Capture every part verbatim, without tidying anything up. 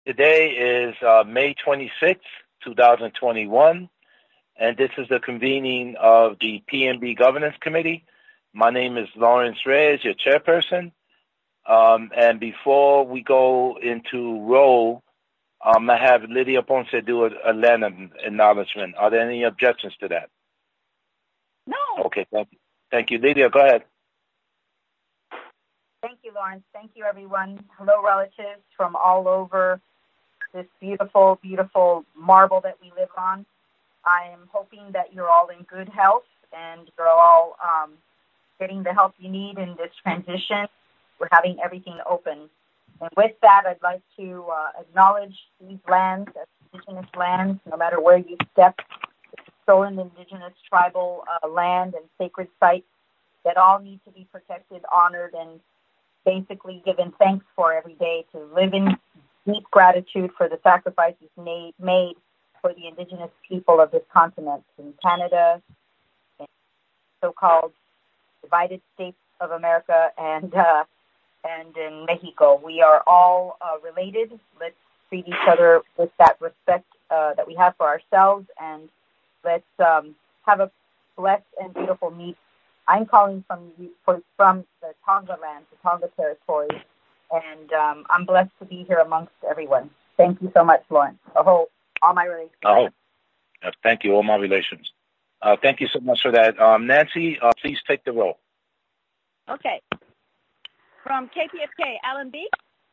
Today is uh, May twenty-sixth, twenty twenty-one, and this is the convening of the P N B Governance Committee. My name is Lawrence Reyes, your chairperson. Um, and before we go into roll, um, I have Lydia Ponce do a, a land acknowledgement. Are there any objections to that? No. Okay, thank you. Thank you. Lydia, go ahead. Thank you, Lawrence. Thank you, everyone. Hello, relatives from all over this beautiful, beautiful marble that we live on. I am hoping that you're all in good health and you're all um, getting the help you need in this transition. We're having everything open. And with that, I'd like to uh, acknowledge these lands as indigenous lands, no matter where you step, stolen indigenous tribal uh, land and sacred sites that all need to be protected, honored, and basically given thanks for every day, to live in deep gratitude for the sacrifices made, made for the indigenous people of this continent in Canada, in so-called divided states of America, and uh, and in Mexico. We are all uh, related. Let's treat each other with that respect uh, that we have for ourselves, and let's um, have a blessed and beautiful meet. I'm calling from from the Tonga land, the Tonga territory, and um, I'm blessed to be here amongst everyone. Thank you so much, Lawrence. Oh, all my relations. Oh, thank you, all my relations. Uh, thank you so much for that. Um, Nancy, uh, please take the roll. Okay. From K P F K, Alan Beek.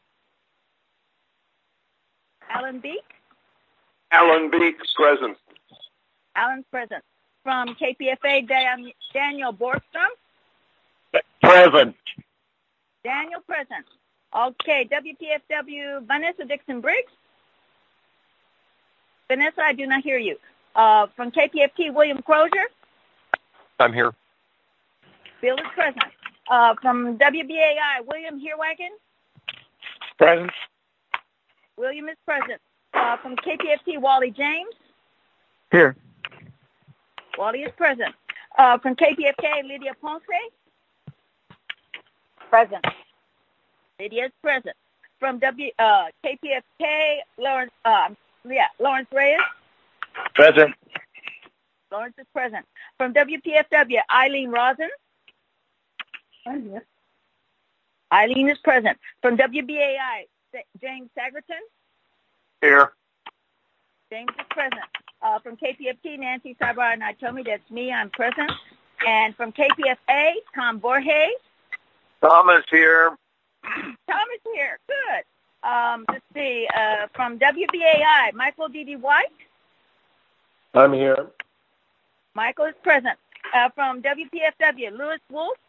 Alan Beek. Alan Beek, present. Alan's present. From K P F A, Dan, Daniel Borgstrom. Present. Daniel present. Okay, W P F W, Vanessa Dixon-Briggs. Vanessa, I do not hear you. Uh, from K P F T, William Crozier. I'm here. Bill is present. Uh, from W B A I, William Heerwagen. Present. William is present. Uh, from K P F T, Wally James. Here. Wally is present. Uh, from K P F K, Lydia Ponce. Present. Lydia is present. From W uh, K P F K, Lawrence, uh, yeah, Lawrence Reyes. Present. Lawrence is present. From W P F W, Eileen Rosen. I'm here. Eileen is present. From W B A I, James Sagerton. Here. James is present. Uh, from K P F T, Nancy Sabar and I told me that's me. I'm present. And from K P F A, Tom Borges. Thomas here. Tom is here. Good. Um, let's see. Uh, from W B A I, Michael D D. White. I'm here. Michael is present. Uh, from W P F W, Louis Wolf.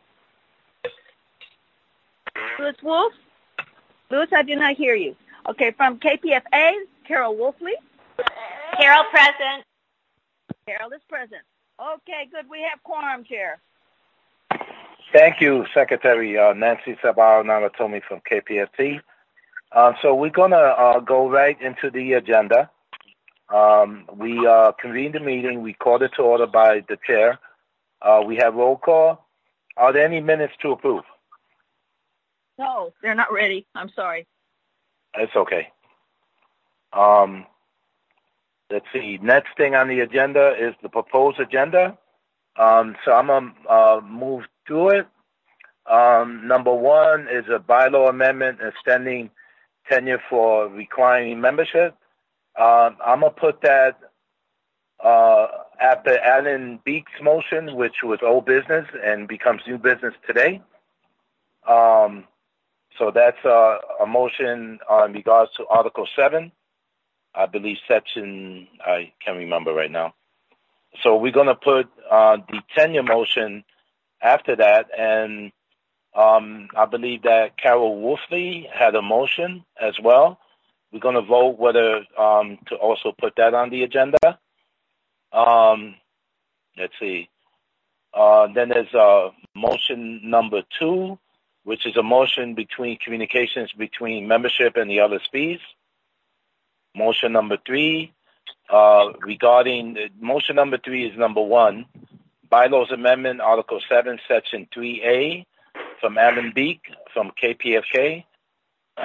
Louis Wolf. Louis, I do not hear you. Okay. From K P F A, Carol Wolfley. Carol present. Carol is present. Okay, good. We have quorum, Chair. Thank you, Secretary uh, Nancy Sabar Naratomi from K P F T. Uh, so we're going to uh, go right into the agenda. Um, we uh, convened the meeting. We called it to order by the chair. Uh, we have roll call. Are there any minutes to approve? No, they're not ready. I'm sorry. It's okay. Um, let's see. Next thing on the agenda is the proposed agenda. Um, so I'm going to uh, move through it. Um, number one is a bylaw amendment extending tenure for requiring membership. Uh, I'm going to put that uh, after Alan Beek's motion, which was old business and becomes new business today. Um, so that's uh, a motion uh, in regards to Article seven. I believe section, I can't remember right now. So we're going to put uh, the tenure motion after that, and um, I believe that Carol Wolfley had a motion as well. We're going to vote whether um, to also put that on the agenda. Um, let's see. Uh, then there's uh, motion number two, which is a motion between communications between membership and the other spees. Motion number three, uh, regarding, motion number three is number one, Bylaws Amendment, Article seven, Section three A, from Alan Beek, from K P F K. Uh,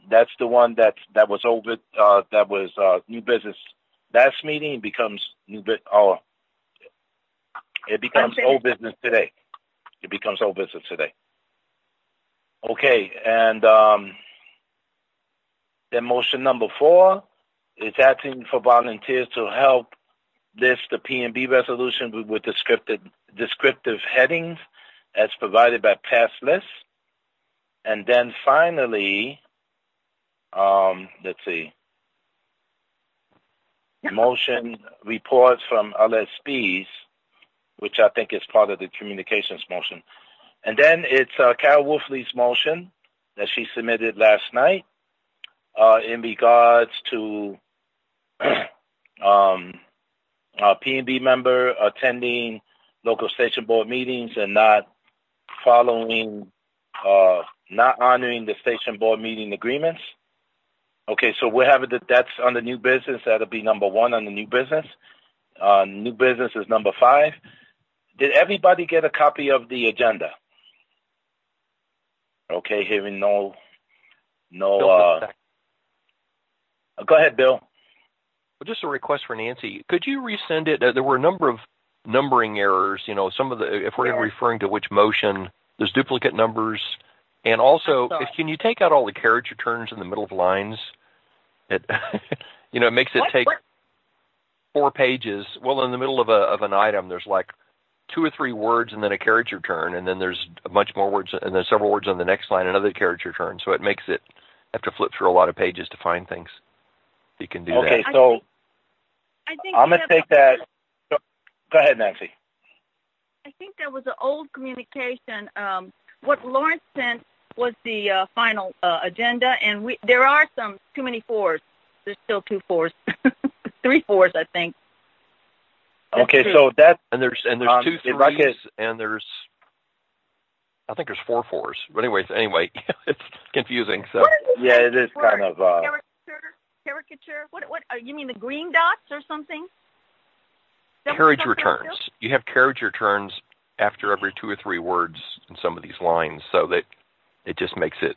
that's the one that that was over. Uh, that was uh, new business. Last meeting becomes new bit. Oh, it becomes old business today. It becomes old business today. Okay, and um, then motion number four is asking for volunteers to help list the P and B resolution with descriptive descriptive headings as provided by past lists. And then finally, um, let's see, motion reports from L S Ps, which I think is part of the communications motion. And then it's uh, Carol Wolfley's motion that she submitted last night uh, in regards to um, a P and B member attending local station board meetings and not following, uh, not honoring the station board meeting agreements. Okay, so we're having that. That's on the new business. That'll be number one on the new business. Uh, new business is number five. Did everybody get a copy of the agenda? Okay, hearing no, no. Uh, go ahead, Bill. Well, just a request for Nancy. Could you resend it? Uh, there were a number of numbering errors. You know, some of the, if we're yeah. referring to which motion, there's duplicate numbers. And also, if, can you take out all the carriage returns in the middle of lines? It, you know, it makes it what? take what? four pages. Well, in the middle of a of an item, there's like two or three words and then a carriage return, and then there's a bunch more words, and then several words on the next line, another carriage return. So it makes it have to flip through a lot of pages to find things. You can do okay, that. Okay, so I think I'm going to take that. Go ahead, Nancy. I think there was an old communication. Um, what Lawrence sent was the uh, final uh, agenda, and we there are some too many fours. There's still two fours, three fours, I think. That's okay, true. so that and there's and there's um, two threes, could, and there's I think there's four fours. But anyways, anyway, it's confusing. So yeah, it is kind of uh, caricature. Caricature. What? What? Uh, you mean the green dots or something? Carriage returns. You have carriage returns after every two or three words in some of these lines, so that it just makes it.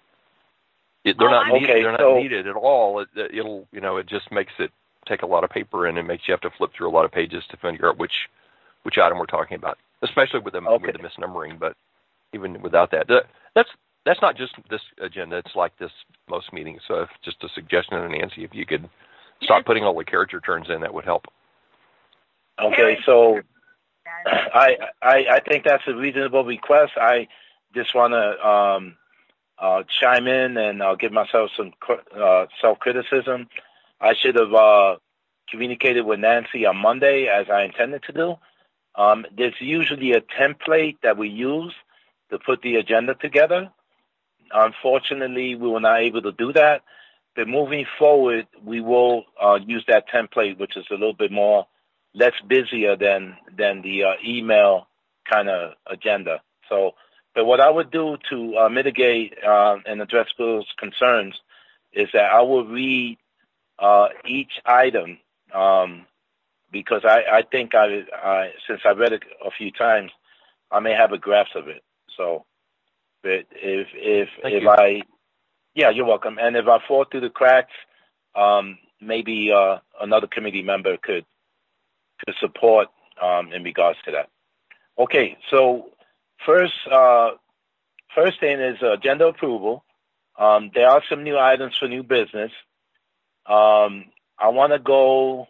it they're oh, not okay, needed. They're so, not needed at all. It, it'll, you know, it just makes it take a lot of paper, and it makes you have to flip through a lot of pages to figure out which which item we're talking about, especially with the okay. with the misnumbering. But even without that, that's that's not just this agenda. It's like this most meetings. So, if, just a suggestion to Nancy, if you could start putting all the carriage returns in, that would help. Okay, so I, I I think that's a reasonable request. I just want to um, uh, chime in and uh, give myself some uh, self-criticism. I should have uh, communicated with Nancy on Monday, as I intended to do. Um, there's usually a template that we use to put the agenda together. Unfortunately, we were not able to do that. But moving forward, we will uh, use that template, which is a little bit more less busier than than the uh, email kind of agenda. So, but what I would do to uh, mitigate uh, and address Bill's concerns is that I will read uh, each item um, because I, I think I, I since I read it a few times, I may have a grasp of it. So, but if if Thank if you. I, yeah, you're welcome. And if I fall through the cracks, um, maybe uh, another committee member could. to support um, in regards to that. Okay, so first uh, first thing is agenda approval. Um, there are some new items for new business. Um, I want to go,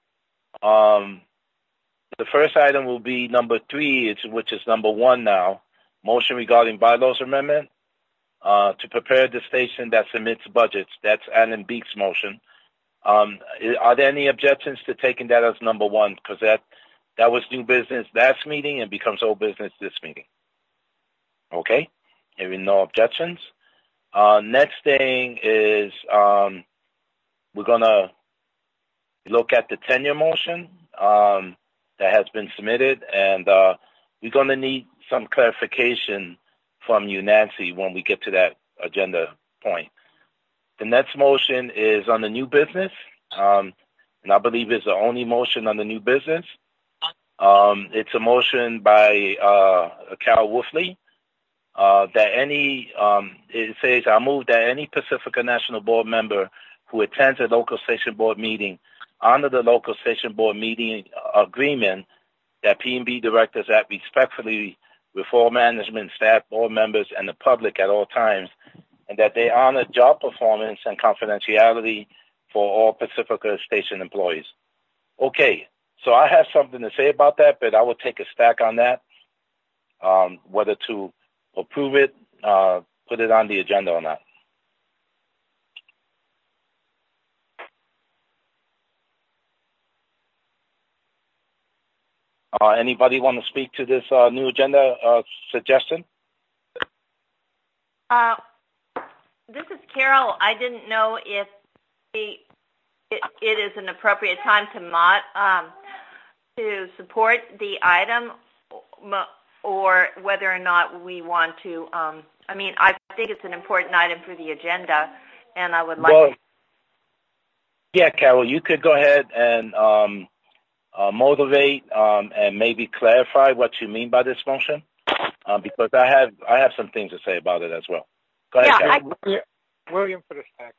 um, the first item will be number three, which is number one now, motion regarding bylaws amendment uh, to prepare the station that submits budgets. That's Alan Beek's motion. Um, are there any objections to taking that as number one? Because that, that was new business last meeting and becomes old business this meeting. Okay, having no objections. Uh, next thing is um, we're going to look at the tenure motion um, that has been submitted, and uh, we're going to need some clarification from you, Nancy, when we get to that agenda point. The next motion is on the new business, um, and I believe it's the only motion on the new business. Um, it's a motion by uh, Carol Wolfley uh, that any, um, it says, I move that any Pacifica National Board member who attends a local station board meeting under the local station board meeting agreement that P and B directors act respectfully with all management, staff, board members, and the public at all times, and that they honor job performance and confidentiality for all Pacifica station employees. Okay, so I have something to say about that, but I will take a stack on that, um, whether to approve it, uh, put it on the agenda or not. Uh, anybody want to speak to this uh, new agenda uh, suggestion? Uh, this is Carol. I didn't know if the, it, it is an appropriate time to mod, um, to support the item, or whether or not we want to. Um, I mean, I think it's an important item for the agenda, and I would like. Well, to... yeah, Carol, you could go ahead and um, uh, motivate um, and maybe clarify what you mean by this motion, uh, because I have I have some things to say about it as well. Go ahead, yeah, Carol. I... William for the stack.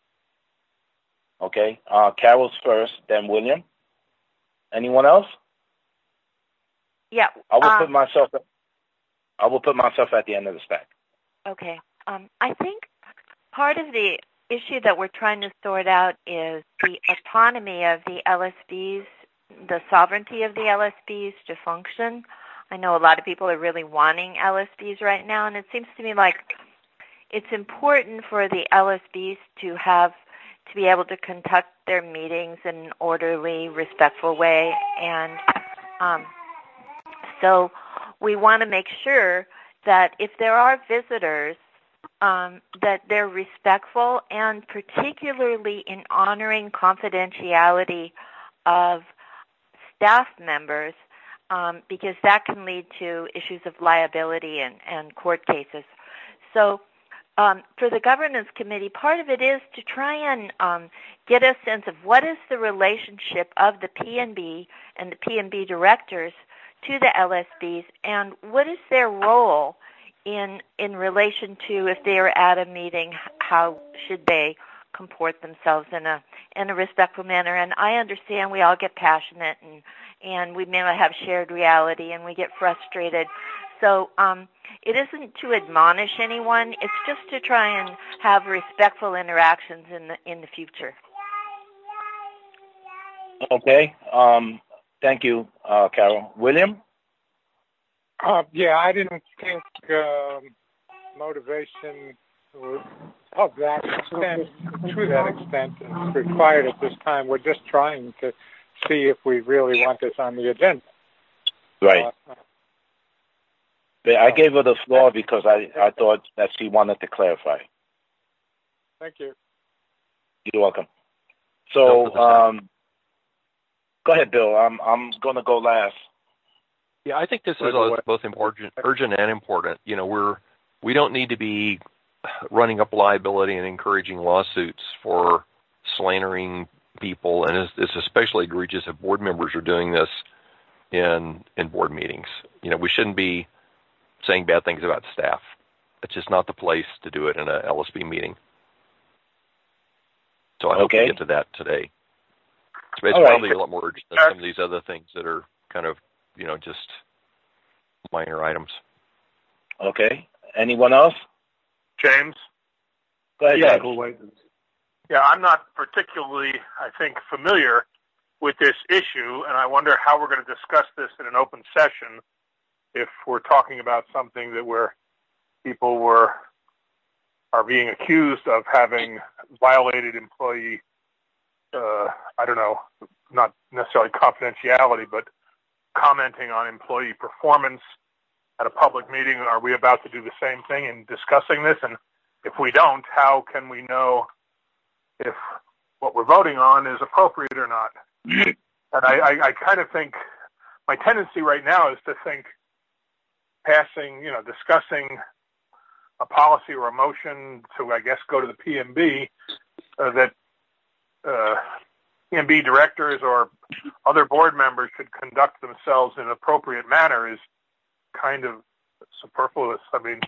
Okay, uh, Carol's first, then William. Anyone else? Yeah, I will um, put myself. I will put myself at the end of the stack. Okay. Um, I think part of the issue that we're trying to sort out is the autonomy of the L S Bs, the sovereignty of the L S Bs to function. I know a lot of people are really wanting L S Bs right now, and it seems to me like it's important for the L S Bs to have to be able to conduct their meetings in an orderly, respectful way, and um, so we want to make sure that if there are visitors, um, that they're respectful, and particularly in honoring confidentiality of staff members, um, because that can lead to issues of liability and, and court cases. So um, for the governance committee, part of it is to try and um, get a sense of what is the relationship of the P and B and the P and B directors to the L S Bs, and what is their role in in relation to, if they are at a meeting, how should they comport themselves in a in a respectful manner? And I understand we all get passionate, and and we may not have shared reality, and we get frustrated. So um, it isn't to admonish anyone; it's just to try and have respectful interactions in the in the future. Okay. Um, Thank you, uh, Carol. William? Uh, yeah, I didn't think um, motivation of that extent, to that extent, is required at this time. We're just trying to see if we really want this on the agenda. Right. Uh, but I gave her the floor because I, I thought that she wanted to clarify. Thank you. You're welcome. So, um, go ahead, Bill. I'm I'm going to go last. Yeah, I think this is both important, urgent and important. You know, we're we don't need to be running up liability and encouraging lawsuits for slandering people, and it's, it's especially egregious if board members are doing this in in board meetings. You know, we shouldn't be saying bad things about staff. It's just not the place to do it in a L S B meeting. So I hope okay. we get to that today. It's All probably right. a lot more urgent than some of these other things that are kind of, you know, just minor items. Okay. Anyone else? James? Go ahead, yeah. James. Yeah, I'm not particularly, I think, familiar with this issue, and I wonder how we're going to discuss this in an open session if we're talking about something that where people were are being accused of having violated employee Uh, I don't know, not necessarily confidentiality, but commenting on employee performance at a public meeting. Are we about to do the same thing in discussing this? And if we don't, how can we know if what we're voting on is appropriate or not? And I, I, I kind of think my tendency right now is to think passing, you know, discussing a policy or a motion to, I guess, go to the P M B uh, that Uh, P and B directors or other board members should conduct themselves in an appropriate manner is kind of superfluous. I mean,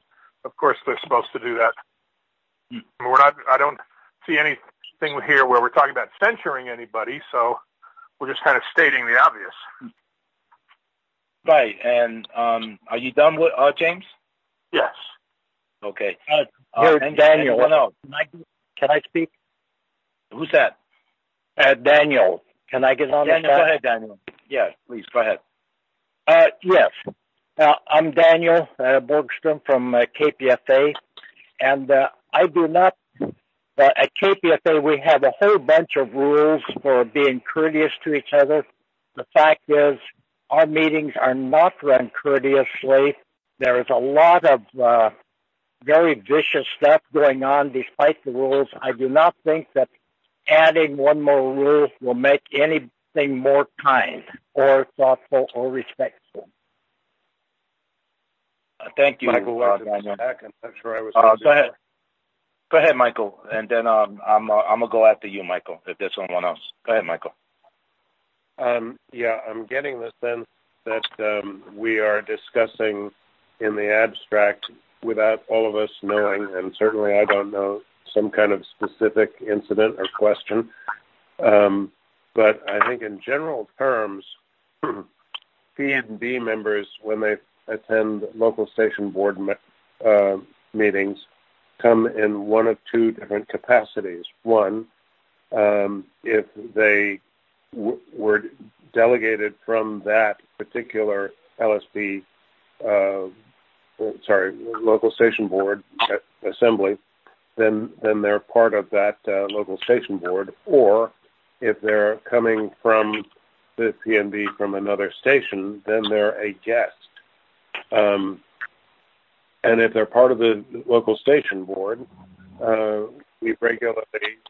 of course they're supposed to do that. We're not. I don't see anything here where we're talking about censuring anybody, so we're just kind of stating the obvious. Right. And um, are you done with uh, James? Yes. Okay. Uh, Uh, here, any- Daniel. anyone else? Can I, can I speak? Who's that? Uh, Daniel, can I get on Daniel, the go chat? ahead, Daniel. Yeah, please, go ahead. Uh, yes. Uh, I'm Daniel uh, Borgstrom from uh, K P F A, and uh, I do not, uh, at K P F A we have a whole bunch of rules for being courteous to each other. The fact is, our meetings are not run courteously. There is a lot of uh, very vicious stuff going on despite the rules. I do not think that adding one more rule will make anything more kind or thoughtful or respectful. Uh, thank you, Michael uh, went to the Daniel. back. I'm not sure I was. Uh, go ahead. Go ahead, Michael, and then um, I'm uh, I'm gonna go after you, Michael. If there's someone else, go ahead, Michael. Um, yeah, I'm getting the sense that um, we are discussing in the abstract without all of us knowing, and certainly I don't know, some kind of specific incident or question. Um, but I think in general terms, P and B members, when they attend local station board me- uh, meetings, come in one of two different capacities. One, um, if they w- were delegated from that particular L S B, uh, sorry, local station board assembly, then then they're part of that uh, local station board. Or if they're coming from the P and B from another station, then they're a guest. Um, and if they're part of the local station board, uh, we regularly,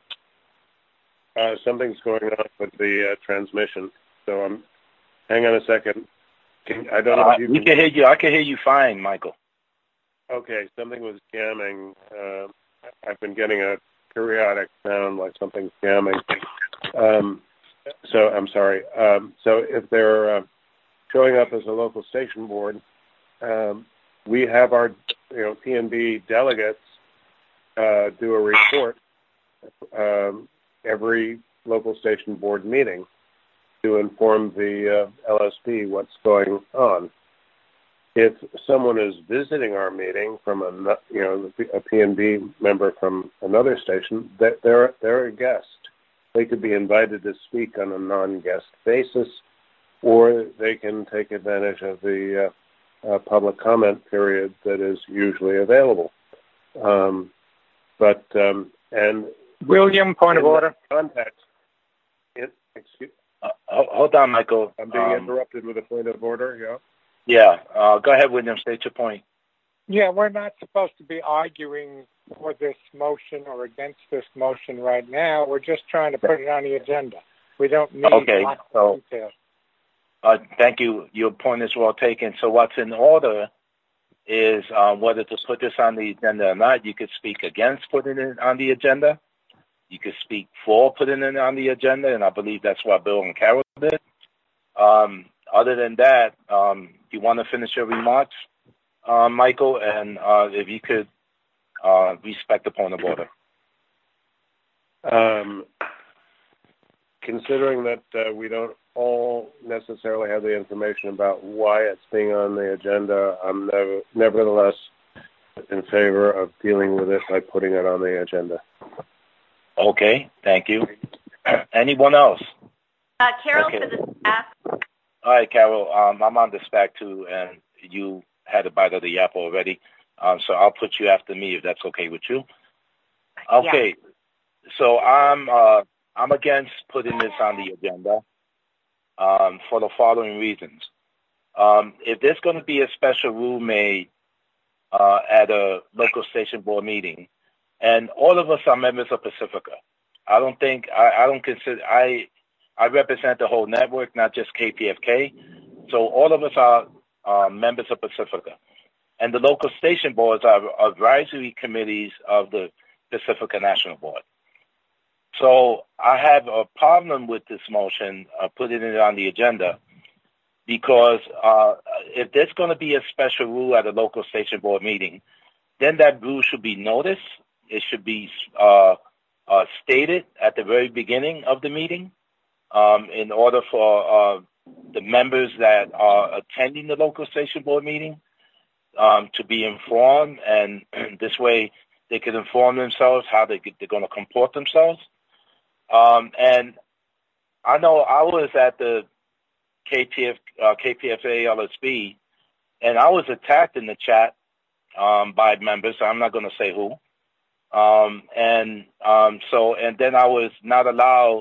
uh, something's going on with the uh, transmission. So um, hang on a second. Can, I don't know Uh, if you we can... can hear you. I can hear you fine, Michael. Okay, something was jamming. Uh, I've been getting a periodic sound like something's jamming. Um, so I'm sorry. Um, so if they're uh, showing up as a local station board, um, we have our, you know, P and B delegates uh, do a report um, every local station board meeting to inform the uh, L S B what's going on. If someone is visiting our meeting from a, you know, a P and B member from another station, they're they're a guest. They could be invited to speak on a non-guest basis, or they can take advantage of the uh, uh, public comment period that is usually available. Um, but um, and William, point of order. Context. It, excuse. Uh, hold on, Michael. I'm being um, interrupted with a point of order. Yeah. Yeah. Uh, go ahead, William. State your point. Yeah, we're not supposed to be arguing for this motion or against this motion right now. We're just trying to put it on the agenda. We don't need Okay, lots so- of details. Uh, thank you. Your point is well taken. So what's in order is uh, whether to put this on the agenda or not. You could speak against putting it on the agenda. You could speak for putting it on the agenda, and I believe that's what Bill and Carol did. Um, other than that, um, you want to finish your remarks, uh, Michael, and uh, if you could uh, respect the point of order. Um, considering that uh, we don't all necessarily have the information about why it's being on the agenda, I'm never, nevertheless in favor of dealing with it by putting it on the agenda. Okay, thank you. Anyone else? Uh, Carol Okay. for the staff. All right, Carol, um, I'm on the SPAC too, and you had a bite of the apple already, um, so I'll put you after me if that's okay with you. Okay, so I'm uh, I'm against putting this on the agenda um, for the following reasons. Um, if there's going to be a special rule made uh, at a local station board meeting, and all of us are members of Pacifica, I don't think I, I don't consider I I represent the whole network, not just K P F K. So all of us are uh, members of Pacifica, and the local station boards are advisory committees of the Pacifica National Board. So I have a problem with this motion, uh, putting it on the agenda, because uh, if there's going to be a special rule at a local station board meeting, then that rule should be noticed. It should be uh, uh, stated at the very beginning of the meeting um, in order for uh, the members that are attending the local station board meeting um, to be informed, and this way they can inform themselves how they, they're going to comport themselves. Um, and I know I was at the K P F, uh, K P F A L S B, and I was attacked in the chat um, by members. I'm not going to say who. Um, and um, so, and then I was not allowed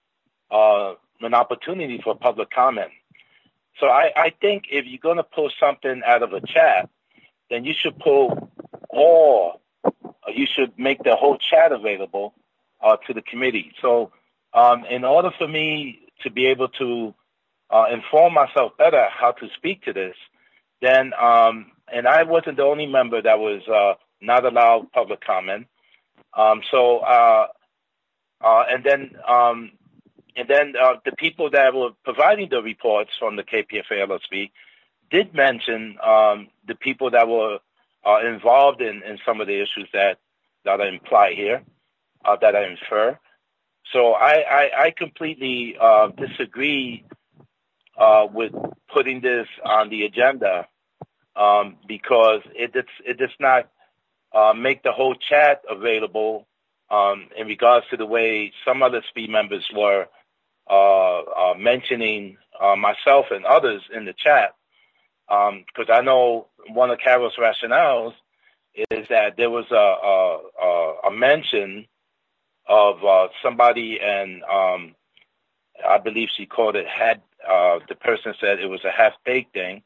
uh, an opportunity for public comment. So I, I think if you're going to pull something out of a chat, then you should pull all, you should make the whole chat available uh, to the committee. So um, in order for me to be able to uh, inform myself better how to speak to this, then, um, and I wasn't the only member that was uh, not allowed public comment. Um, so, uh, uh, and then, um, and then uh, the people that were providing the reports from the K P F A L S B did mention um, the people that were uh, involved in, in some of the issues that, that I imply here, uh, that I infer. So I, I, I completely uh, disagree uh, with putting this on the agenda um, because it, it's, it does not uh, make the whole chat available um, in regards to the way some other S P members were uh, uh, mentioning uh, myself and others in the chat. Because um, I know one of Carol's rationales is that there was a, a, a mention of uh, somebody, and um, I believe she called it had. Uh, the person said it was a half-baked thing.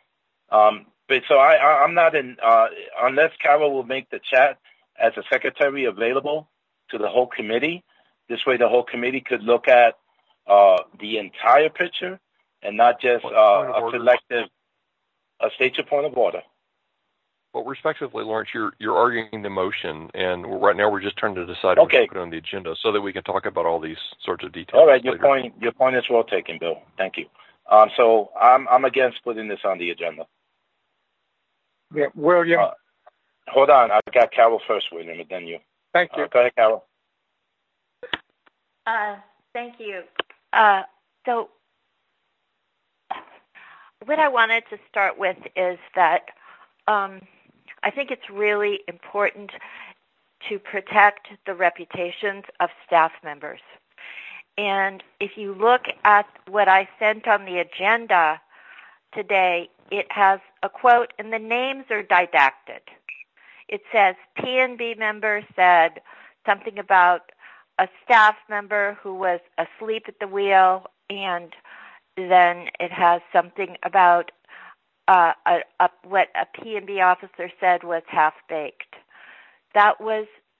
Um, but so I, I, I'm not in uh, unless Carol will make the chat as a secretary available to the whole committee. This way, the whole committee could look at uh, the entire picture and not just uh, a selective. Uh, state your point of order. Well, respectively, Lawrence, you're you're arguing the motion, and right now we're just trying to decide okay. what to put on the agenda so that we can talk about all these sorts of details. All right, your later. point your point is well taken, Bill. Thank you. Um, so I'm I'm against putting this on the agenda. Yeah, William. Uh, hold on, I got Carol first, William, and then you. Thank you. Uh, go ahead, Carol. Uh, thank you. Uh, so. What I wanted to start with is that um, I think it's really important to protect the reputations of staff members. And if you look at what I sent on the agenda today, it has a quote, and the names are didacted. It says, P N B member said something about a staff member who was asleep at the wheel, and then it has something about uh, a, a, what a P and B officer said was half-baked. That was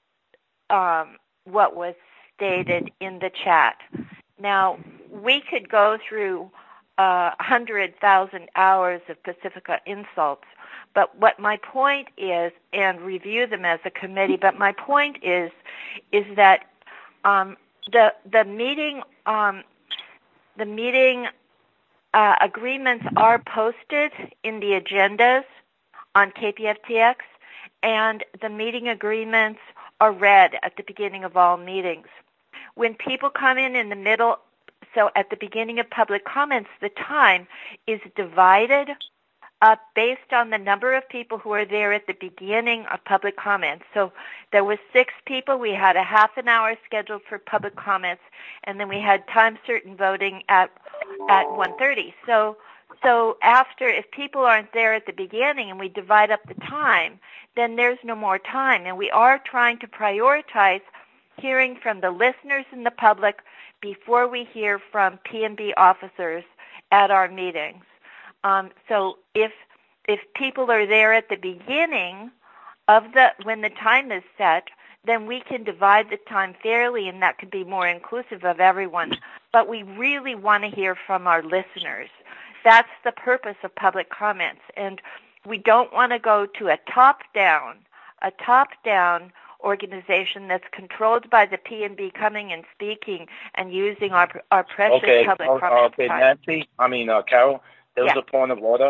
um, what was stated in the chat. Now, we could go through uh, one hundred thousand hours of Pacifica insults, but what my point is, and review them as a committee, but my point is, is that um, the the meeting um, the meeting Uh, agreements are posted in the agendas on K P F T X, and the meeting agreements are read at the beginning of all meetings. When people come in in the middle, so at the beginning of public comments, the time is divided up based on the number of people who are there at the beginning of public comments. So there was six people. We had a half an hour scheduled for public comments, and then we had time certain voting at at one thirty. So so after, if people aren't there at the beginning and we divide up the time, then there's no more time. And we are trying to prioritize hearing from the listeners and the public before we hear from P and B officers at our meetings. Um, so if if people are there at the beginning of the when the time is set, then we can divide the time fairly, and that could be more inclusive of everyone. But we really want to hear from our listeners. That's the purpose of public comments, and we don't want to go to a top-down, a top-down organization that's controlled by the P and B coming and speaking and using our our precious okay. Oh, public comment okay, time. Nancy. I mean, uh, Carol. There was Yeah. a point of order.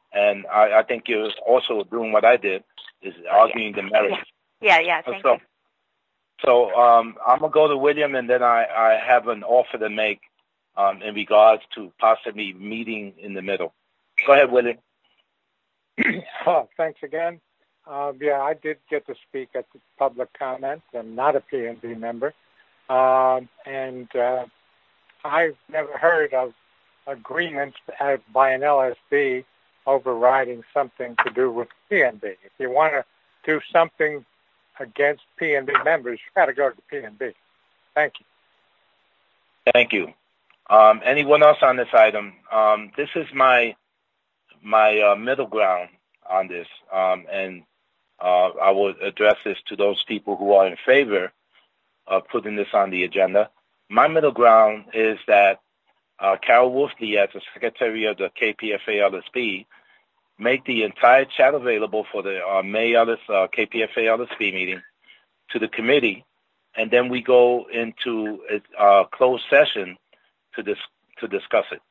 and I, I think you're also doing what I did, is arguing the merits. Yeah, yeah, thank so, you. So um, I'm going to go to William, and then I, I have an offer to make um, in regards to possibly meeting in the middle. Go ahead, William. Oh, thanks again. Um, yeah, I did get to speak at the public comment. I'm not a P and B member. Um, and uh, I've never heard of agreements by an L S B overriding something to do with P and B. If you want to do something against P and B members, you got to go to the P and B. Thank you. Thank you. Um, anyone else on this item? Um, this is my my uh, middle ground on this, um, and uh, I will address this to those people who are in favor of putting this on the agenda. My middle ground is that uh, Carol Wolfley, as the secretary of the K P F A L S B, make the entire chat available for the uh, May Ellis, uh, K P F A L S B meeting to the committee, and then we go into a uh, closed session to dis- to discuss it.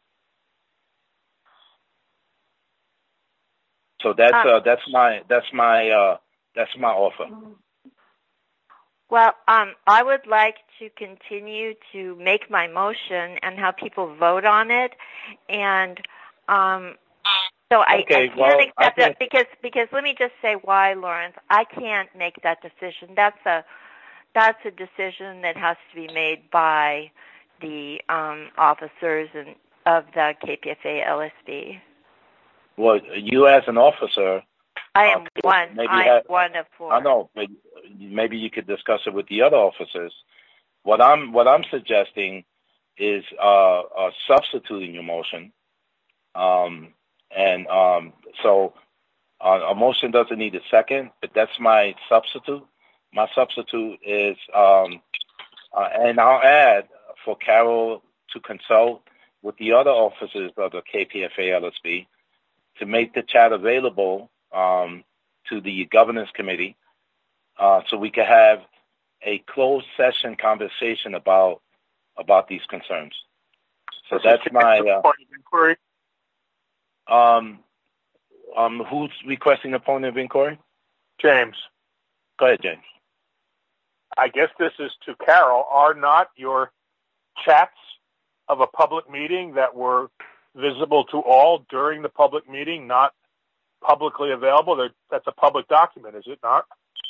So that's uh, that's my that's my uh, that's my offer. Well, um, I would like to continue to make my motion and have people vote on it, and um, so I, okay, I can't well, accept I it because because let me just say why, Lawrence. I can't make that decision. That's a that's a decision that has to be made by the um, officers and of the K P F A L S B. Well, you as an officer, I am uh, one. Maybe I'm have, one of four. I know, but maybe you could discuss it with the other officers. What I'm what I'm suggesting is uh, uh, substituting your motion, um, and um, so uh, a motion doesn't need a second, but that's my substitute. My substitute is, um, uh, and I'll add for Carol to consult with the other officers of the K P F A L S B to make the chat available um, to the governance committee, uh, so we can have a closed session conversation about about these concerns. So that's my uh, point of inquiry. Um, um, who's requesting a point of inquiry? James. Go ahead, James. I guess this is to Carol. Are not your chats of a public meeting that were visible to all during the public meeting not publicly available? They're, that's a public document, is it not?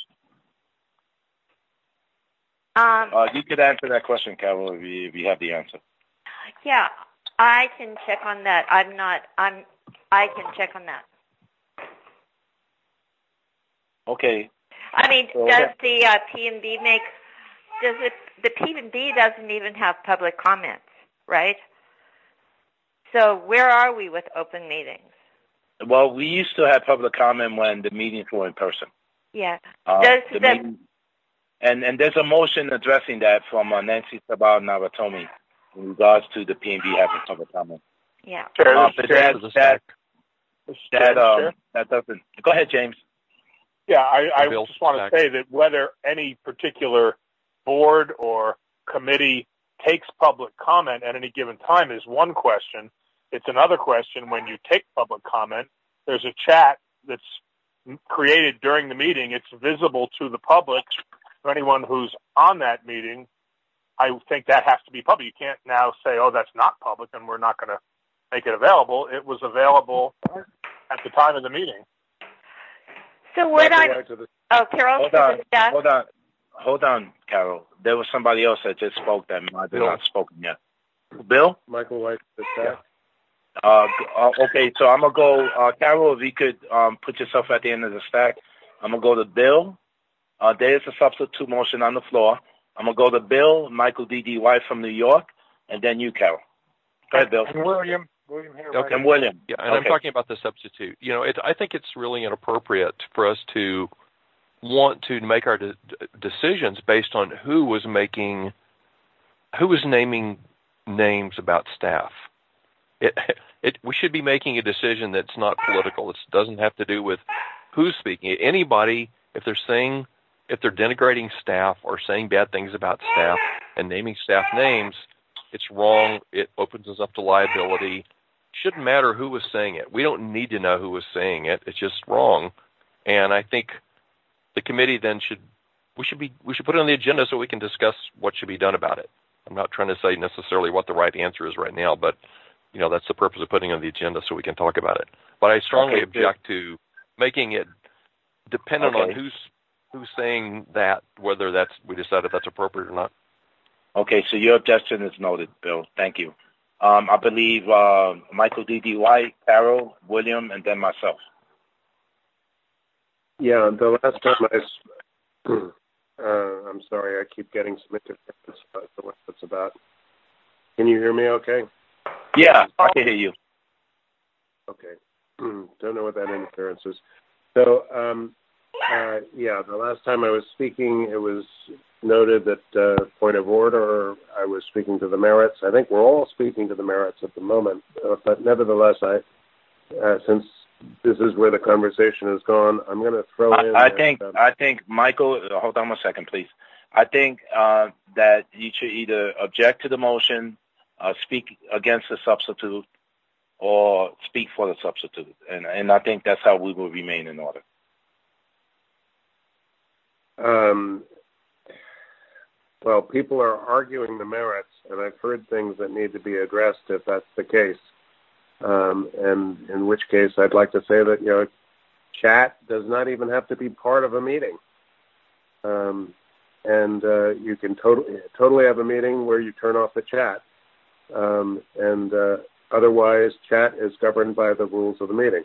Um, uh, you could answer that question, Carol, if you, if you have the answer. Yeah, I can check on that. I'm not. I'm. I can check on that. Okay. I mean, so, does the uh, P and B make? Does it? The P and B doesn't even have public comments, right? So where are we with open meetings? Well, we used to have public comment when the meetings were in person. Yeah. Uh, does the the, meeting, and and there's a motion addressing that from uh, Nancy Sabal Naratomi in regards to the P and B having public comment. Yeah. Uh, but that that that, um, that doesn't. Go ahead, James. Yeah, I, I just want to say that whether any particular board or committee takes public comment at any given time is one question. It's another question when you take public comment, there's a chat that's created during the meeting. It's visible to the public, to anyone who's on that meeting. I think that has to be public. You can't now say, oh, that's not public and we're not going to make it available. It was available at the time of the meeting. So what I... Oh, Carol, hold on, hold on. Hold on, Carol. There was somebody else that just spoke that might have not spoken yet. Bill? Michael White. Yeah. Uh, okay, so I'm going to go, uh, Carol, if you could um, put yourself at the end of the stack. I'm going to go to Bill. Uh, there is a substitute motion on the floor. I'm going to go to Bill, Michael D D. White from New York, and then you, Carol. Go ahead, Bill. And William. William here. Okay, and William. Yeah, and okay. I'm talking about the substitute. You know, it, I think it's really inappropriate for us to want to make our de- decisions based on who was making, who was naming names about staff. It, it, we should be making a decision that's not political. It doesn't have to do with who's speaking. Anybody, if they're saying, if they're denigrating staff or saying bad things about staff and naming staff names, it's wrong. It opens us up to liability. shouldn't matter who was saying it. We don't need to know who was saying it. It's just wrong. And I think the committee then should we should be we should put it on the agenda so we can discuss what should be done about it. I'm not trying to say necessarily what the right answer is right now, but you know that's the purpose of putting it on the agenda so we can talk about it. But I strongly okay, object to making it dependent okay. on who's who's saying that, whether that's we decide if that's appropriate or not. Okay, so your objection is noted, Bill. Thank you. Um, I believe uh, Michael D D. White, Carol, William, and then myself. Yeah, the last time I, uh, I'm sorry, I keep getting some interference about what it's about. Can you hear me okay? Yeah, I can hear you. Okay. Don't know what that interference is. So, um, uh, yeah, the last time I was speaking, it was noted that uh, point of order, I was speaking to the merits. I think we're all speaking to the merits at the moment, uh, but nevertheless, I, uh, since this is where the conversation has gone, I'm going to throw I, in. I that, think, um, I think, Michael, hold on a second, please. I think uh, that you should either object to the motion, uh, speak against the substitute, or speak for the substitute, and and I think that's how we will remain in order. Um. Well, people are arguing the merits, and I've heard things that need to be addressed if that's the case. Um, and in which case, I'd like to say that, you know, chat does not even have to be part of a meeting. Um, and uh, you can totally totally have a meeting where you turn off the chat. Um, and uh, otherwise, chat is governed by the rules of the meeting.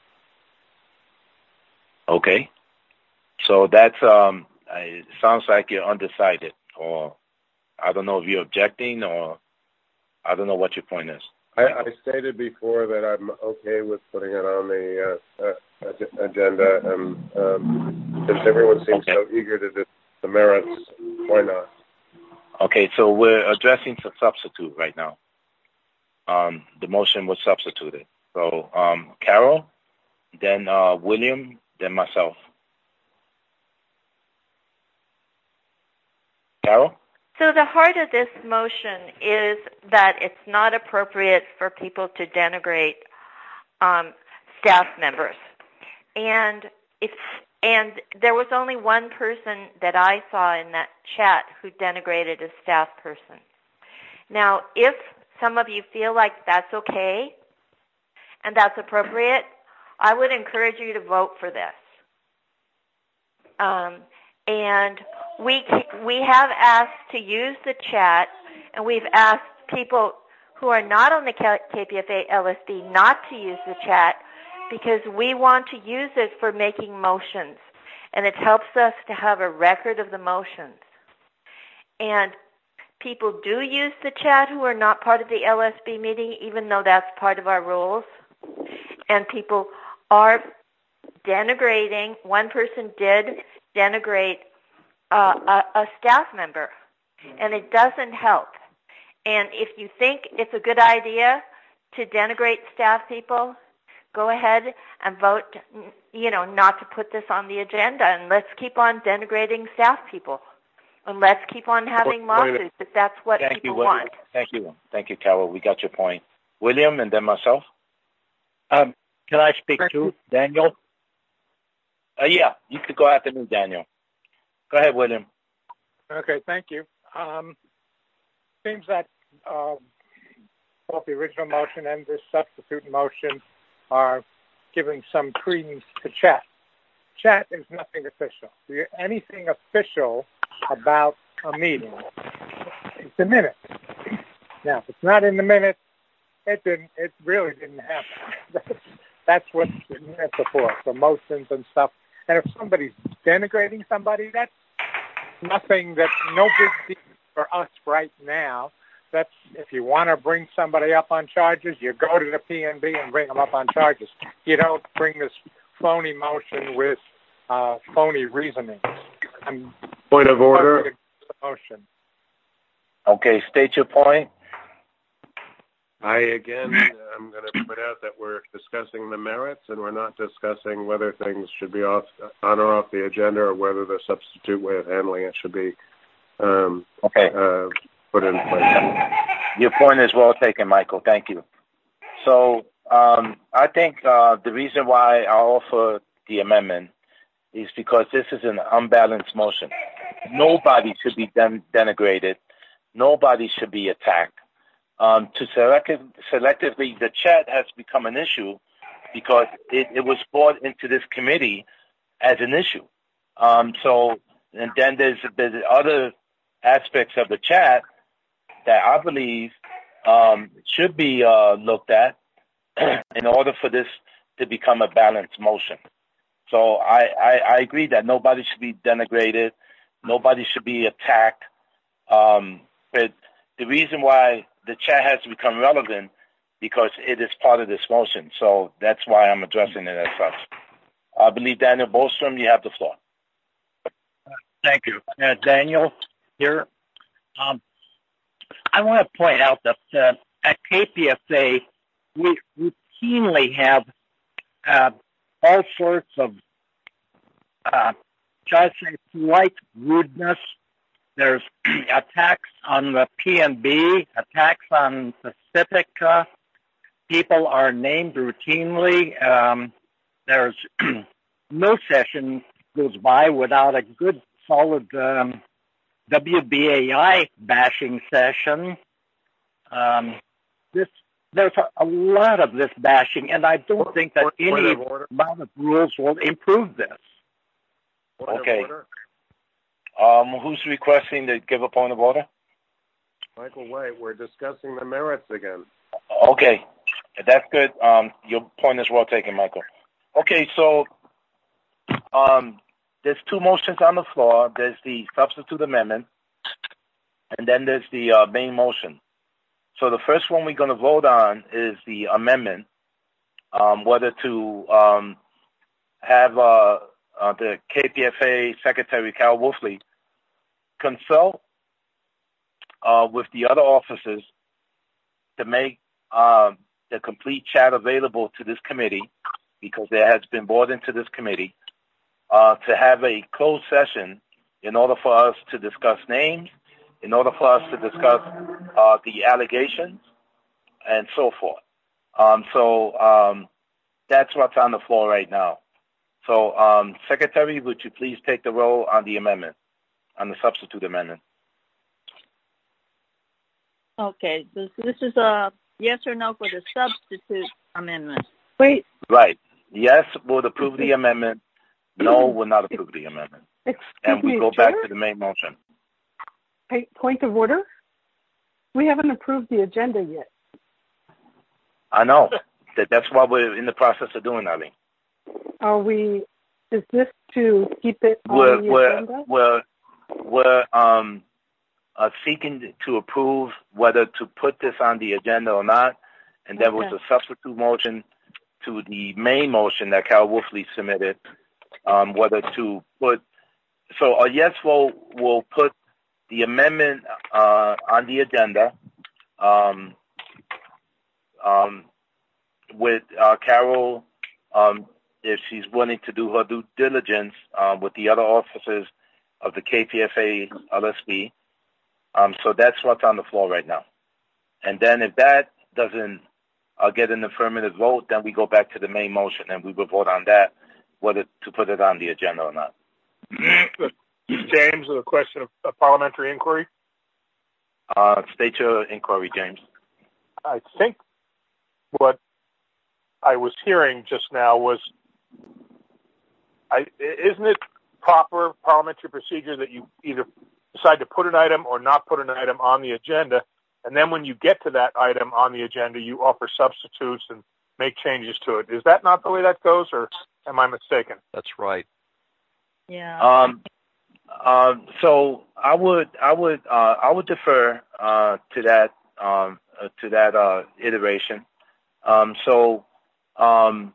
Okay. So that's, um, it sounds like you're undecided. Or I don't know if you're objecting, or I don't know what your point is. I, I stated before that I'm okay with putting it on the uh, uh, agenda, and um, since everyone seems okay. so eager to do the merits, why not? Okay, so we're addressing the substitute right now. Um, the motion was substituted. So um, Carol, then uh, William, then myself. Carol? So the heart of this motion is that it's not appropriate for people to denigrate um, staff members. And if and there was only one person that I saw in that chat who denigrated a staff person. Now, if some of you feel like that's okay and that's appropriate, I would encourage you to vote for this. Um, and we we have asked to use the chat, and we've asked people who are not on the K P F A L S B not to use the chat because we want to use it for making motions, and it helps us to have a record of the motions. And people do use the chat who are not part of the L S B meeting, even though that's part of our rules. And people are denigrating. One person did denigrate uh, a, a staff member, and it doesn't help. And if you think it's a good idea to denigrate staff people, go ahead and vote, you know, not to put this on the agenda, and let's keep on denigrating staff people. And let's keep on having lawsuits if that's what Thank people you, want. Thank you. Thank you, Carol. We got your point. William, and then myself. Um, can I speak to Daniel? Uh, yeah, you could go after me, Daniel. Go ahead, William. Okay, thank you. Um, seems that uh, both the original motion and this substitute motion are giving some credence to chat. Chat is nothing official. Anything official about a meeting, it's the minutes. Now, if it's not in the minutes, it didn't. It really didn't happen. That's, that's what the minutes are for, for motions and stuff. And if somebody's denigrating somebody, that's nothing. That's no big deal for us right now. That's if you want to bring somebody up on charges, you go to the P N B and bring them up on charges. You don't bring this phony motion with uh, phony reasoning. I'm Point of order. Motion. Okay, state your point. I, again, I'm going to point out that we're discussing the merits, and we're not discussing whether things should be off, on or off the agenda, or whether the substitute way of handling it should be um, okay. uh, put in place. Your point is well taken, Michael. Thank you. So um, I think uh, the reason why I offer the amendment is because this is an unbalanced motion. Nobody should be den- denigrated. Nobody should be attacked. Um, to selective, selectively, the chat has become an issue because it, it was brought into this committee as an issue. Um, so, and then there's, there's other aspects of the chat that I believe um, should be uh, looked at in order for this to become a balanced motion. So I, I, I agree that nobody should be denigrated, nobody should be attacked. Um, but the reason why the chat has to become relevant because it is part of this motion. So that's why I'm addressing it as such. I believe Daniel Bostrom, you have the floor. Thank you. Uh, Daniel here. Um, I want to point out that uh, at K P F A, we routinely have uh, all sorts of, uh, shall I say, polite rudeness. There's attacks on the P N B, attacks on Pacifica. People are named routinely. Um, there's no session goes by without a good, solid um, W B A I bashing session. Um, this there's a, a lot of this bashing, and I don't think that any amount of rules will improve this. Okay. Um, who's requesting to give a point of order? Michael White, we're discussing the merits again. Okay, that's good. Um, your point is well taken, Michael. Okay, so um, there's two motions on the floor. There's the substitute amendment, and then there's the uh, main motion. So the first one we're going to vote on is the amendment, um, whether to um, have uh, uh, the K P F A Secretary Cal Wolfley consult uh, with the other officers to make uh, the complete chat available to this committee, because it has been brought into this committee, uh, to have a closed session in order for us to discuss names, in order for us to discuss uh, the allegations, and so forth. Um, so um, that's what's on the floor right now. So, um, Secretary, would you please take the roll on the amendment, on the substitute amendment? Okay, this, this is a yes or no for the substitute amendment. Wait. Right. Yes, we'll approve the amendment. No, we'll not approve the amendment. Excuse and we me, go Chair? back to the main motion. Hey, point of order? We haven't approved the agenda yet. I know. that That's what we're in the process of doing, Eileen. Are we, is this to keep it on We're, the we're, agenda? we're, we're um, uh, seeking to approve whether to put this on the agenda or not, and there was Okay. a substitute motion to the main motion that Cal Wolfley submitted, um, whether to put, so a yes vote will put the amendment uh, on the agenda um, um, with uh, Carol, um, if she's willing to do her due diligence uh, with the other officers of the K P F A L S B. Um, so that's what's on the floor right now. And then if that doesn't uh, get an affirmative vote, then we go back to the main motion and we will vote on that, whether to put it on the agenda or not. James, a question of a parliamentary inquiry. Uh, state your inquiry, James. I think what I was hearing just now was, I, isn't it proper parliamentary procedure that you either decide to put an item or not put an item on the agenda, and then when you get to that item on the agenda, you offer substitutes and make changes to it? Is that not the way that goes, or am I mistaken? That's right. Yeah. Um, uh, so I would, I would, uh, I would defer uh, to that, um, uh, to that uh, iteration. Um, so um,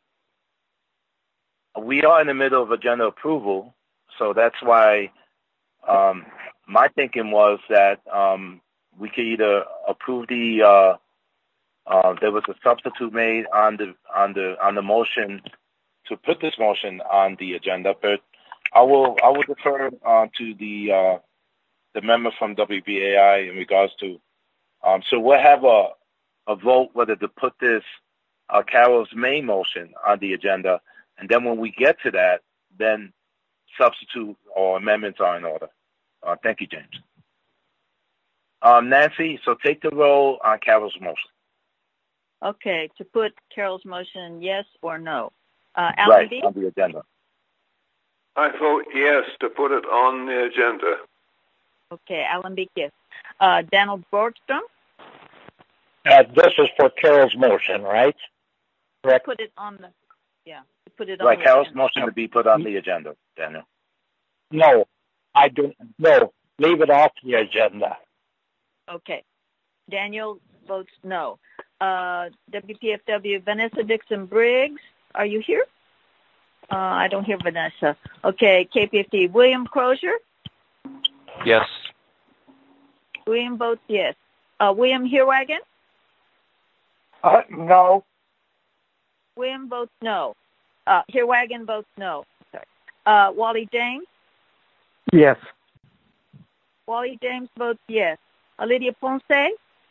we are in the middle of agenda approval, so that's why um, my thinking was that um, we could either approve the. Uh, uh, there was a substitute made on the on the on the motion to put this motion on the agenda, but I will I will defer uh, to the uh, the member from W B A I in regards to. Um, so we'll have a a vote whether to put this uh, Carol's main motion on the agenda, and then when we get to that, then substitute or amendments are in order. Uh, thank you, James. Um, Nancy, so take the roll on Carol's motion. Okay, to put Carol's motion, yes or no? Uh, Alan right, B? on the agenda. I vote yes to put it on the agenda. Okay, Alan B, yes. Uh, Daniel Borgstrom? Uh, this is for Carol's motion, right? Correct. Put it on the, yeah, put it right, on Carol's the motion to be put on the agenda, Daniel. No, I do, no, leave it off the agenda. Okay. Daniel votes no. Uh, W P F W, Vanessa Dixon Briggs, are you here? Uh, I don't hear Vanessa. Okay, K P F D, William Crozier? Yes. William votes yes. Uh, William Herwagen? Uh, no. William votes no. Uh, Herwagen votes no. Sorry. Uh, Wally James? Yes. Wally James votes yes. Uh, Lydia Ponce?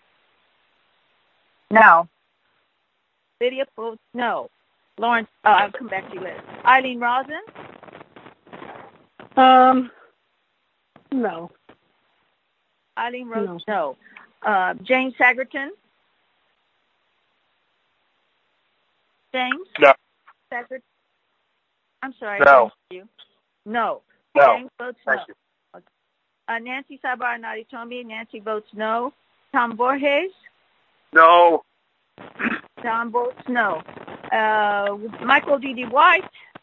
No. Lydia votes no. Lawrence, uh, I'll come back to you later. Eileen Rosen? Um, no. Eileen Rose, no. no. Uh, James Sagerton? James? No. Sagerton? I'm sorry. No. You. No. No. James votes Thank no. you. Okay. Uh, Nancy Sabar Naritombi, Nancy votes no. Tom Borges? No. Tom votes no. Uh, Michael D D. White?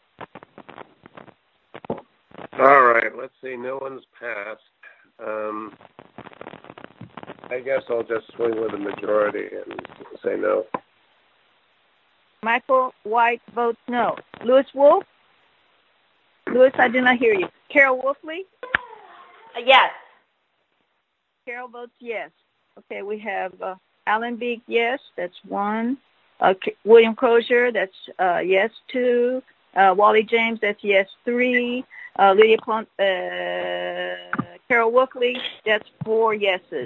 All right, let's see. No one's passed. Um, I guess I'll just swing with the majority and say no. Michael White votes no. Louis Wolf? Louis, I did not hear you. Carol Wolfley? Uh, yes. Carol votes yes. Okay, we have uh, Alan Beek, yes, that's one. Uh, K- William Crozier, that's uh, yes, two. Uh, Wally James, that's yes, three. Uh, Lydia Pont, uh, Carol Wolfley, that's four yeses.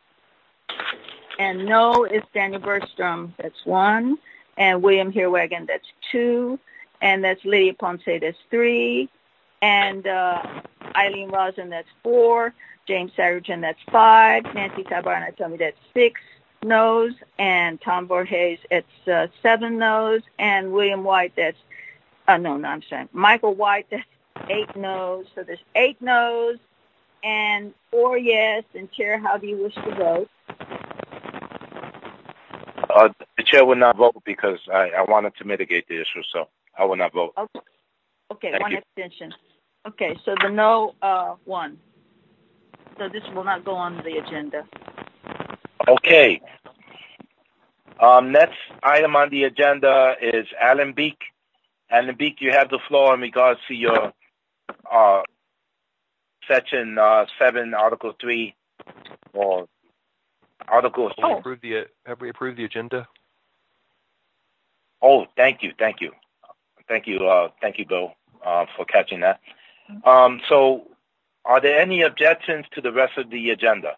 And no is Daniel Bergstrom, that's one. And William Herwagen, that's two. And that's Lydia Ponce, that's three. And uh, Eileen Rosen, that's four. James Sagerton, that's five. Nancy Tabarna told me that's six no's. And Tom Borges, it's uh, seven no's. And William White, that's, uh, no, no, I'm sorry. Michael White, that's eight no's. So there's eight no's and four yes. And Chair, how do you wish to vote? Uh, the chair will not vote because I, I wanted to mitigate the issue, so I will not vote. Okay, okay Thank one you. abstention. Okay, so the no uh, one. So this will not go on the agenda. Okay. Um, next item on the agenda is Alan Beek. Alan Beek, you have the floor in regards to your uh, section uh, seven, Article three, or Article. Have we approved the Have we approved the agenda? Oh, thank you, thank you, thank you, uh, thank you, Bill, uh, for catching that. Um, so, are there any objections to the rest of the agenda?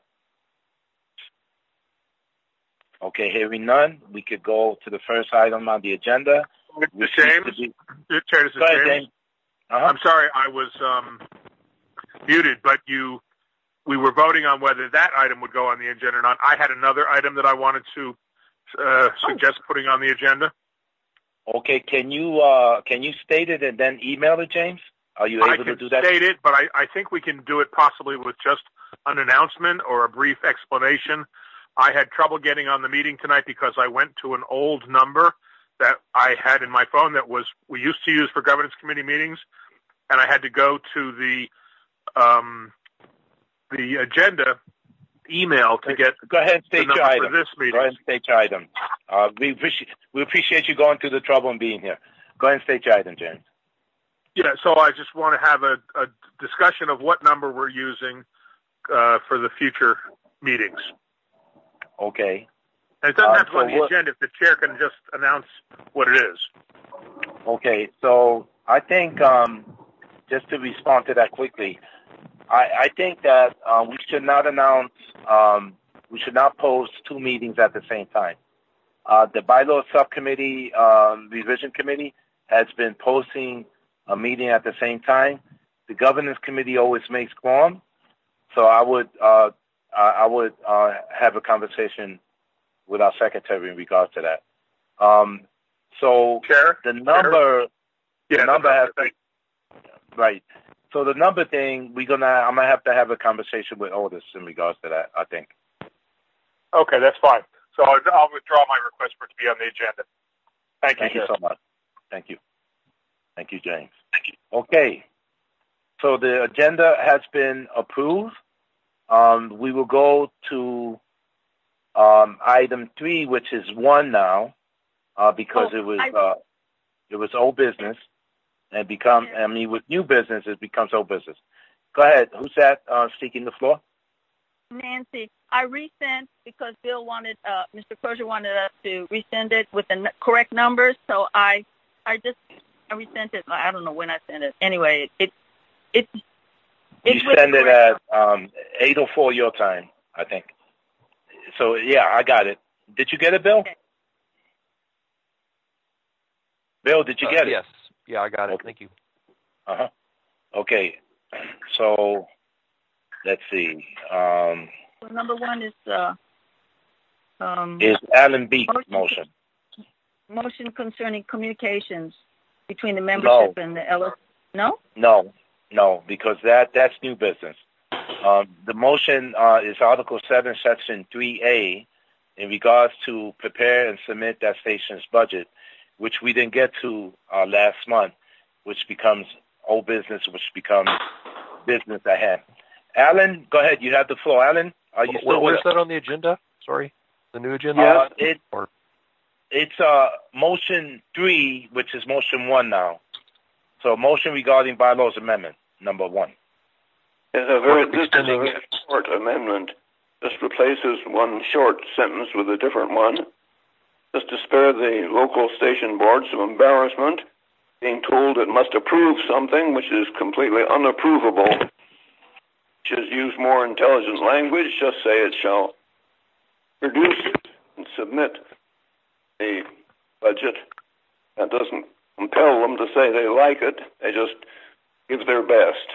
Okay, hearing none, we could go to the first item on the agenda. Mister James, be... Chair, this is ahead, James. James. Uh-huh. I'm sorry, I was um, muted, but you, we were voting on whether that item would go on the agenda or not. I had another item that I wanted to uh, suggest putting on the agenda. Okay, can you uh, can you state it and then email it, James? Are you able I to can do that? state it, but I, I think we can do it possibly with just an announcement or a brief explanation. I had trouble getting on the meeting tonight because I went to an old number that I had in my phone that was we used to use for governance committee meetings, and I had to go to the um, the agenda email to get go ahead and the state number your item. for this meeting. Go ahead and state your item. Uh, we appreciate we appreciate you going through the trouble and being here. Go ahead and state your item, James. Yeah, so I just want to have a, a discussion of what number we're using uh, for the future meetings. Okay. And it doesn't Um, have to go on so the what- agenda if the chair can just announce what it is. Okay, so I think um, just to respond to that quickly, I, I think that uh, we should not announce, um, we should not post two meetings at the same time. Uh, the bylaw subcommittee um, revision committee has been posting a meeting at the same time. The governance committee always makes quorum, so I would uh, I would uh, have a conversation with our secretary in regards to that. Um, so Chair, the number, Chair? the Yeah, number the has number to, right. So the number thing, we're gonna I'm gonna have to have a conversation with Otis in regards to that. I think. Okay, that's fine. So I'll, I'll withdraw my request for it to be on the agenda. Thank you, Thank you Chair. so much. Thank you. Thank you, James. Thank you. Okay. So the agenda has been approved. Um, we will go to um, item three, which is one now, uh, because Oh, it was I- uh, it was old business, and become I mean with new business it becomes old business. Go ahead. Who's that uh, seeking the floor? Nancy, I resent because Bill wanted, uh, Mister Crozier wanted us to resend it with the n- correct numbers. So I, I just, I resent it. I don't know when I sent it. Anyway, it, it, it You send it at um, eight oh four your time, I think. So yeah, I got it. Did you get it, Bill? Okay. Bill, did you Uh, get it? Yes. Yeah, I got it. Okay. Thank you. Uh huh. Okay. So let's see. Um, So number one is uh, um, is Alan Beek's Motion. motion? motion concerning communications between the membership and the L S. No? No, no, because that that's new business. Um, the motion uh, is Article seven, Section three A, in regards to prepare and submit that station's budget, which we didn't get to uh, last month, which becomes old business, which becomes business at hand. Alan, go ahead. You have the floor. Alan, are you still Where, with where's us? that on the agenda? Sorry, the new agenda? Uh, it, Or- it's uh, motion three, which is motion one now. So motion regarding bylaws amendment, number one. It's a very, Or this is a extending- very short amendment. Just replaces one short sentence with a different one. Just to spare the local station board some embarrassment, being told it must approve something which is completely unapprovable. Just use more intelligent language. Just say it shall produce and submit a budget. That doesn't compel them to say they like it. They just give their best.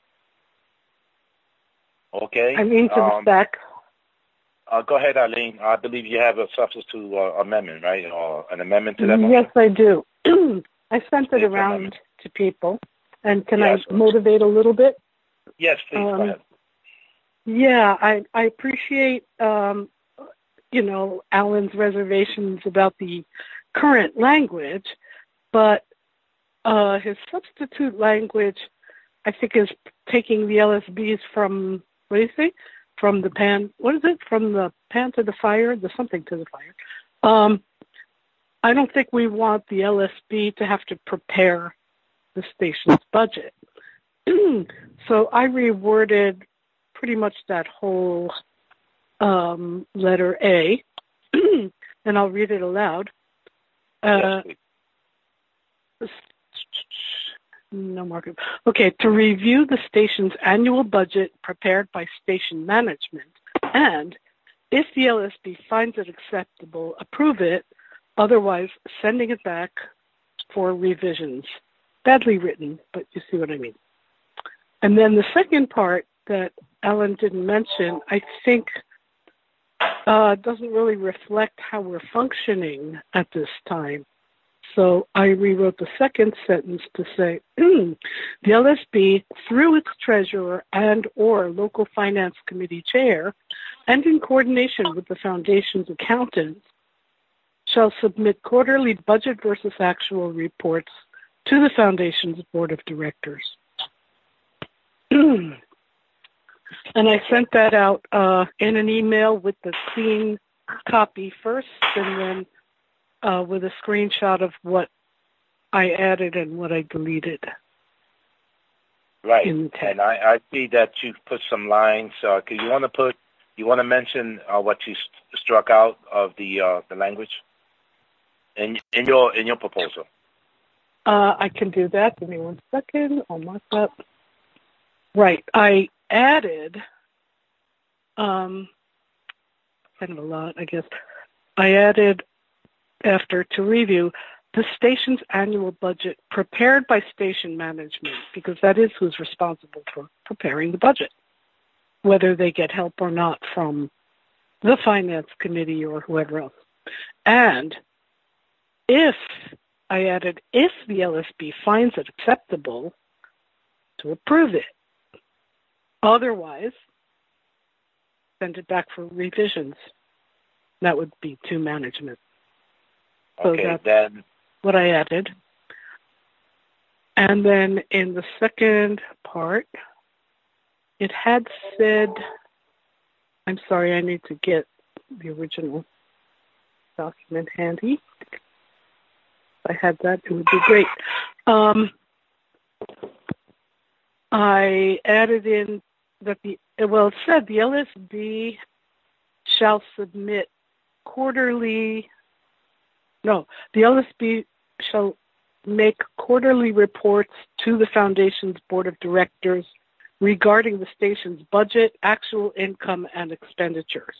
Okay. I mean to the Um, spec. uh, go ahead, Eileen. I believe you have a substitute uh, amendment, right? Or an amendment to that motion? Yes, I do. I sent it It's around amendment. to people. And can Yes. I motivate a little bit? Yes, please, Um, go ahead. Yeah, I, I appreciate, um, you know, Alan's reservations about the current language, but uh, his substitute language, I think, is taking the L S Bs from, what do you say? From the pan, what is it? From the pan to the fire, the something to the fire. Um, I don't think we want the L S B to have to prepare the station's budget. So I reworded pretty much that whole um, letter A, and I'll read it aloud. Uh, Yes, please. no market. Okay, to review the station's annual budget prepared by station management, and if the L S B finds it acceptable, approve it, otherwise sending it back for revisions. Badly written, but you see what I mean. And then the second part that Ellen didn't mention, I think uh, doesn't really reflect how we're functioning at this time. So I rewrote the second sentence to say, the L S B, through its treasurer and or local finance committee chair, and in coordination with the foundation's accountants, shall submit quarterly budget versus actual reports to the foundation's board of directors. And I sent that out uh, in an email with the clean copy first, and then uh, with a screenshot of what I added and what I deleted. Right. In the text. And I, I see that you put some lines. Uh, can you want to put? You want to mention uh, what you st- struck out of the uh, the language in in your in your proposal? Uh, I can do that. Give me one second. I'll mark that. Right. I added um, kind of a lot, I guess. I added after to review the station's annual budget prepared by station management, because that is who's responsible for preparing the budget, whether they get help or not from the finance committee or whoever else. And if, I added, if the L S B finds it acceptable, to approve it. Otherwise, send it back for revisions. That would be to management. So okay, that's then what I added. And then in the second part, it had said, I'm sorry, I need to get the original document handy. If I had that, it would be great. Um, I added in that the, well, it said the L S B shall submit quarterly, no, the L S B shall make quarterly reports to the Foundation's Board of Directors regarding the station's budget, actual income, and expenditures.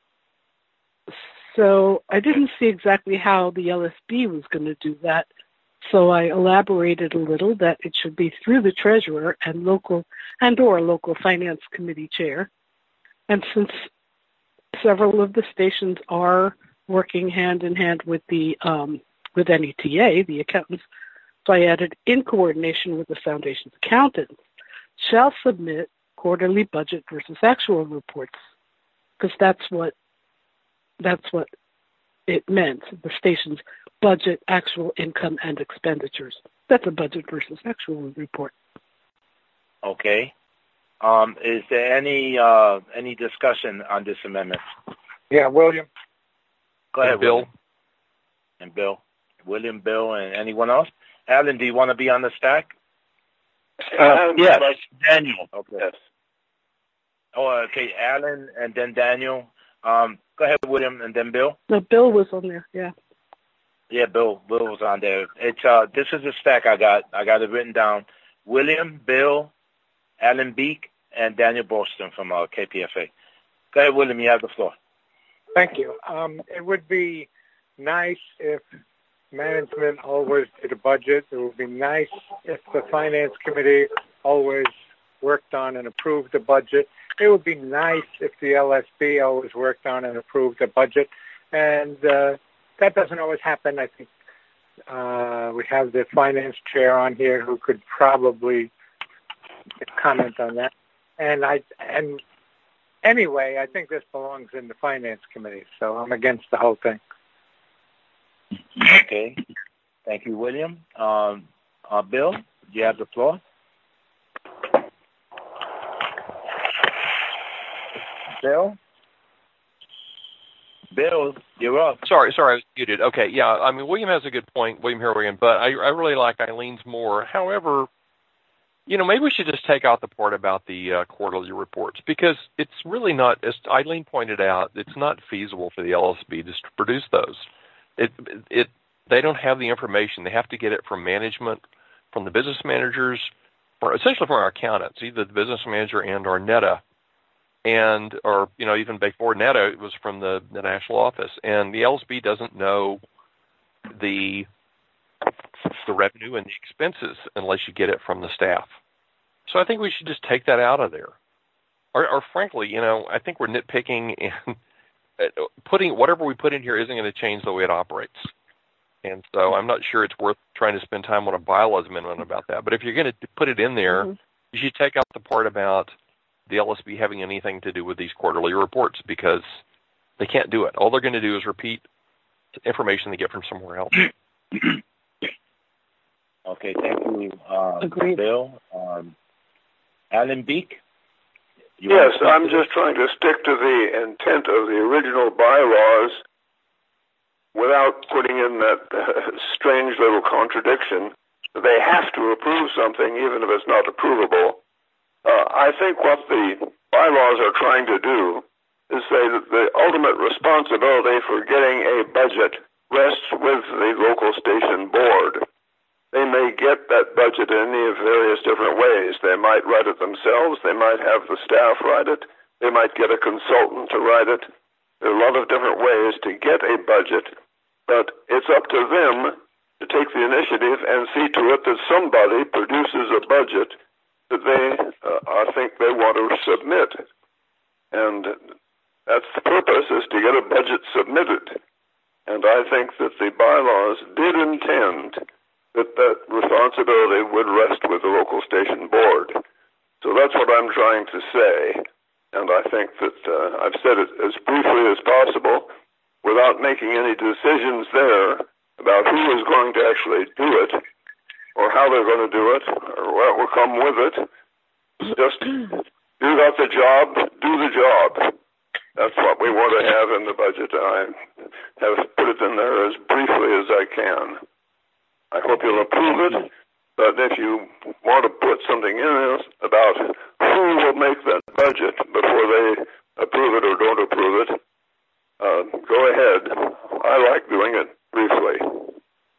So I didn't see exactly how the L S B was going to do that. So I elaborated a little that it should be through the treasurer and local and or local finance committee chair. And since several of the stations are working hand in hand with the um, with N E T A, the accountants, so I added in coordination with the foundation's accountants, shall submit quarterly budget versus actual reports, because that's what that's what it meant. The station's budget, actual income, and expenditures. That's a budget versus actual report. Okay. Um, is there any uh, any discussion on this amendment? Yeah, William. Go ahead, and Bill. William. And Bill. William, Bill, and anyone else? Alan, do you want to be on the stack? Uh, yes. Daniel. Okay. Yes. Oh, okay. Alan, and then Daniel. Um, go ahead, William, and then Bill. No, Bill was on there. Yeah. Yeah, Bill. Bill was on there. It's uh, this is a stack I got. I got it written down. William, Bill, Alan Beek, and Daniel Boston from uh, K P F A. Go ahead, William. You have the floor. Thank you. Um, it would be nice if management always did a budget. It would be nice if the finance committee always worked on and approved the budget. It would be nice if the L S B always worked on and approved the budget. And uh, that doesn't always happen. I think uh, we have the finance chair on here who could probably comment on that. And I and anyway, I think this belongs in the finance committee, so I'm against the whole thing. Okay. Thank you, William. Um, uh, Bill, you have the floor. Bill? Bill, you're up. Sorry, sorry, I was muted. Okay, yeah, I mean, William has a good point, William Harrigan, but I, I really like Eileen's more. However, you know, maybe we should just take out the part about the uh, quarterly reports, because it's really not, as Eileen pointed out, it's not feasible for the L S B to produce those. It, it, they don't have the information. They have to get it from management, from the business managers, or essentially from our accountants, either the business manager and or NETA. And, or, you know, even before NETA, it was from the, the national office. And the L S B doesn't know the the revenue and the expenses unless you get it from the staff. So I think we should just take that out of there. Or, or frankly, you know, I think we're nitpicking, and putting whatever we put in here isn't going to change the way it operates. And so I'm not sure it's worth trying to spend time on a bylaws amendment about that. But if you're going to put it in there, mm-hmm. you should take out the part about the L S B having anything to do with these quarterly reports, because they can't do it. All they're going to do is repeat information they get from somewhere else. Okay, thank you, um, Agreed. Bill. Um, Alan Beek? Yes, I'm just trying to stick to the intent of the original bylaws without putting in that uh, strange little contradiction. They have to approve something even if it's not approvable. Uh, I think what the bylaws are trying to do is say that the ultimate responsibility for getting a budget rests with the local station board. They may get that budget in any of various different ways. They might write it themselves. They might have the staff write it. They might get a consultant to write it. There are a lot of different ways to get a budget, but it's up to them to take the initiative and see to it that somebody produces a budget that they, uh, I think they want to submit. And that's the purpose, is to get a budget submitted. And I think that the bylaws did intend that that responsibility would rest with the local station board. So that's what I'm trying to say. And I think that uh, I've said it as briefly as possible without making any decisions there about who is going to actually do it or how they're going to do it or what will come with it. Just do out the job, do the job. That's what we want to have in the budget. I have put it in there as briefly as I can. I hope you'll approve it, but if you want to put something in about who will make that budget before they approve it or don't approve it, uh, go ahead. I like doing it briefly.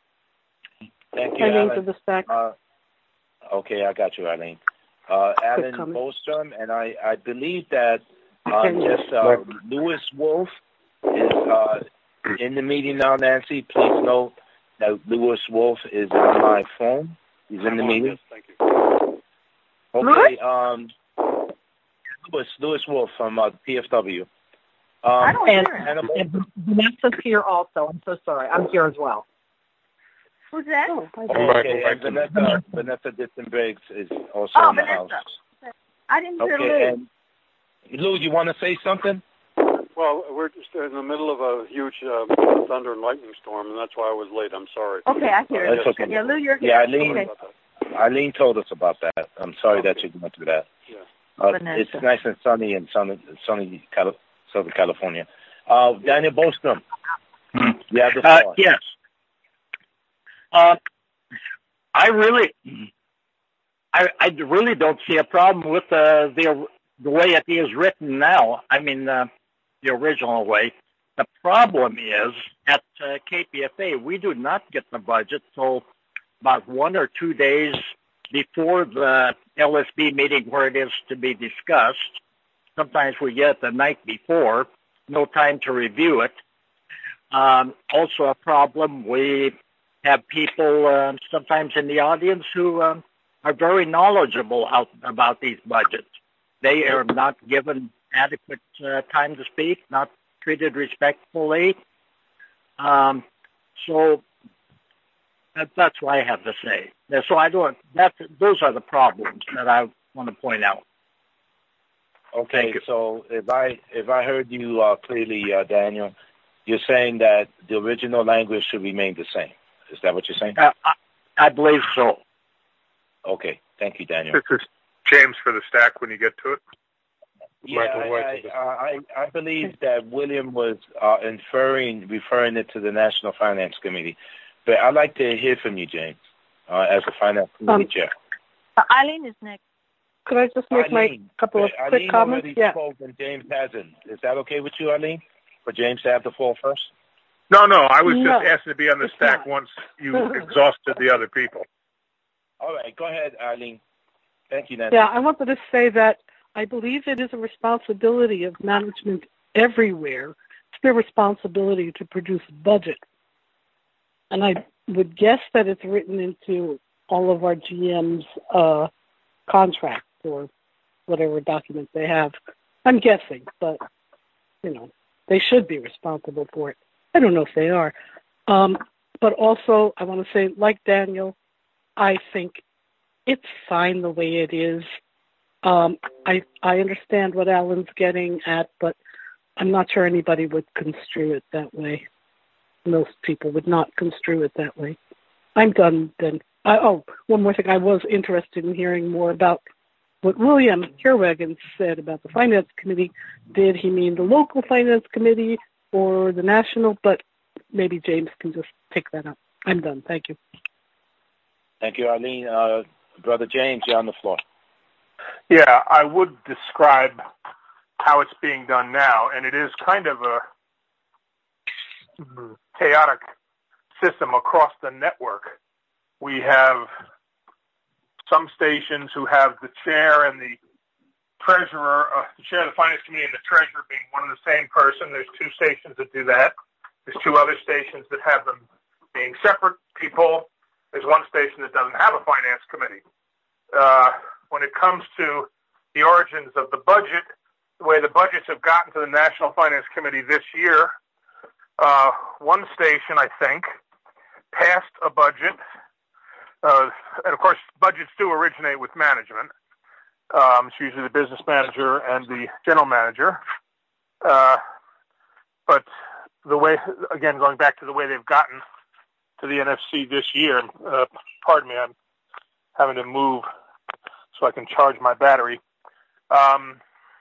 Thank you, Eileen, Alan. to the stack. Uh, okay, I got you, Eileen. Uh, Alan Bostrom, and I, I believe that um, just uh, Lewis Wolf is uh, in the meeting now, Nancy. Please note that Lewis Wolf is on my phone. He's in the meeting. Thank you. Okay, um, Lewis, Lewis Wolf from uh, P F W. Um, I don't and, hear and, and Vanessa's here also. I'm so sorry. I'm here as well. Who's that? Oh, I Okay, and Vanessa, Vanessa Ditton-Briggs is also Oh, in the Vanessa. house. I didn't hear Okay, Lou. and Lou, you want to say something? Well, we're just in the middle of a huge uh, thunder and lightning storm, and that's why I was late. I'm sorry. Okay, I hear That's you. okay. Yeah, Lou, you're here. Yeah, Eileen, Okay. Eileen told us about that. I'm sorry Okay. that you're going through that. Yeah. Uh, Vanessa. it's nice and sunny in sunny, sunny Cali- Southern California. Uh, Daniel Bostrom, you have the Uh, floor. yes. Uh, I really, I, I really don't see a problem with uh, the the way it is written now. I mean, uh, the original way. The problem is at uh, K P F A, we do not get the budget till about one or two days before the L S B meeting where it is to be discussed. Sometimes we get it the night before, no time to review it. Um, also a problem, we have people uh, sometimes in the audience who um, are very knowledgeable out about these budgets. They are not given adequate uh, time to speak, not treated respectfully. Um, so that, that's what I have to say. So I don't. That's those are the problems that I want to point out. Okay, so if I if I heard you uh, clearly, uh, Daniel, you're saying that the original language should remain the same. Is that what you're saying? Uh, I, I believe so. Okay, thank you, Daniel. This is James for the stack when you get to it. Yeah, I, I, I, I believe that William was uh, inferring, referring it to the National Finance Committee. But I'd like to hear from you, James, uh, as a Finance Committee Um, chair. Uh, Eileen is next. Could I just make my Eileen, couple of Eileen quick comments? already Yeah. spoke and James hasn't. Is that okay with you, Eileen? For James to have the floor first? No, no, I was No, just asking to be on the it's stack not. once you exhausted the other people. All right, go ahead, Eileen. Thank you, Nancy. Yeah, I wanted to say that I believe it is a responsibility of management everywhere. It's their responsibility to produce a budget. And I would guess that it's written into all of our G M's uh, contracts or whatever document they have. I'm guessing, but, you know, they should be responsible for it. I don't know if they are. Um, but also, I want to say, like Daniel, I think it's fine the way it is. Um, I I understand what Alan's getting at, but I'm not sure anybody would construe it that way. Most people would not construe it that way. I'm done then. I, oh, one more thing. I was interested in hearing more about what William Kerwagan said about the Finance Committee. Did he mean the local Finance Committee or the national? But maybe James can just pick that up. I'm done. Thank you. Thank you, Eileen. Uh, Brother James, you're on the floor. Yeah, I would describe how it's being done now, and it is kind of a chaotic system across the network. We have some stations who have the chair and the treasurer, uh, the chair of the finance committee and the treasurer being one and the same person. There's two stations that do that. There's two other stations that have them being separate people. There's one station that doesn't have a finance committee. Uh, when it comes to the origins of the budget, the way the budgets have gotten to the National Finance Committee this year, uh, one station, I think, passed a budget, uh, and of course, budgets do originate with management. Um, it's usually the business manager and the general manager. Uh, but the way, again, going back to the way they've gotten to the N F C this year, uh, pardon me, I'm having to move so I can charge my battery. Um,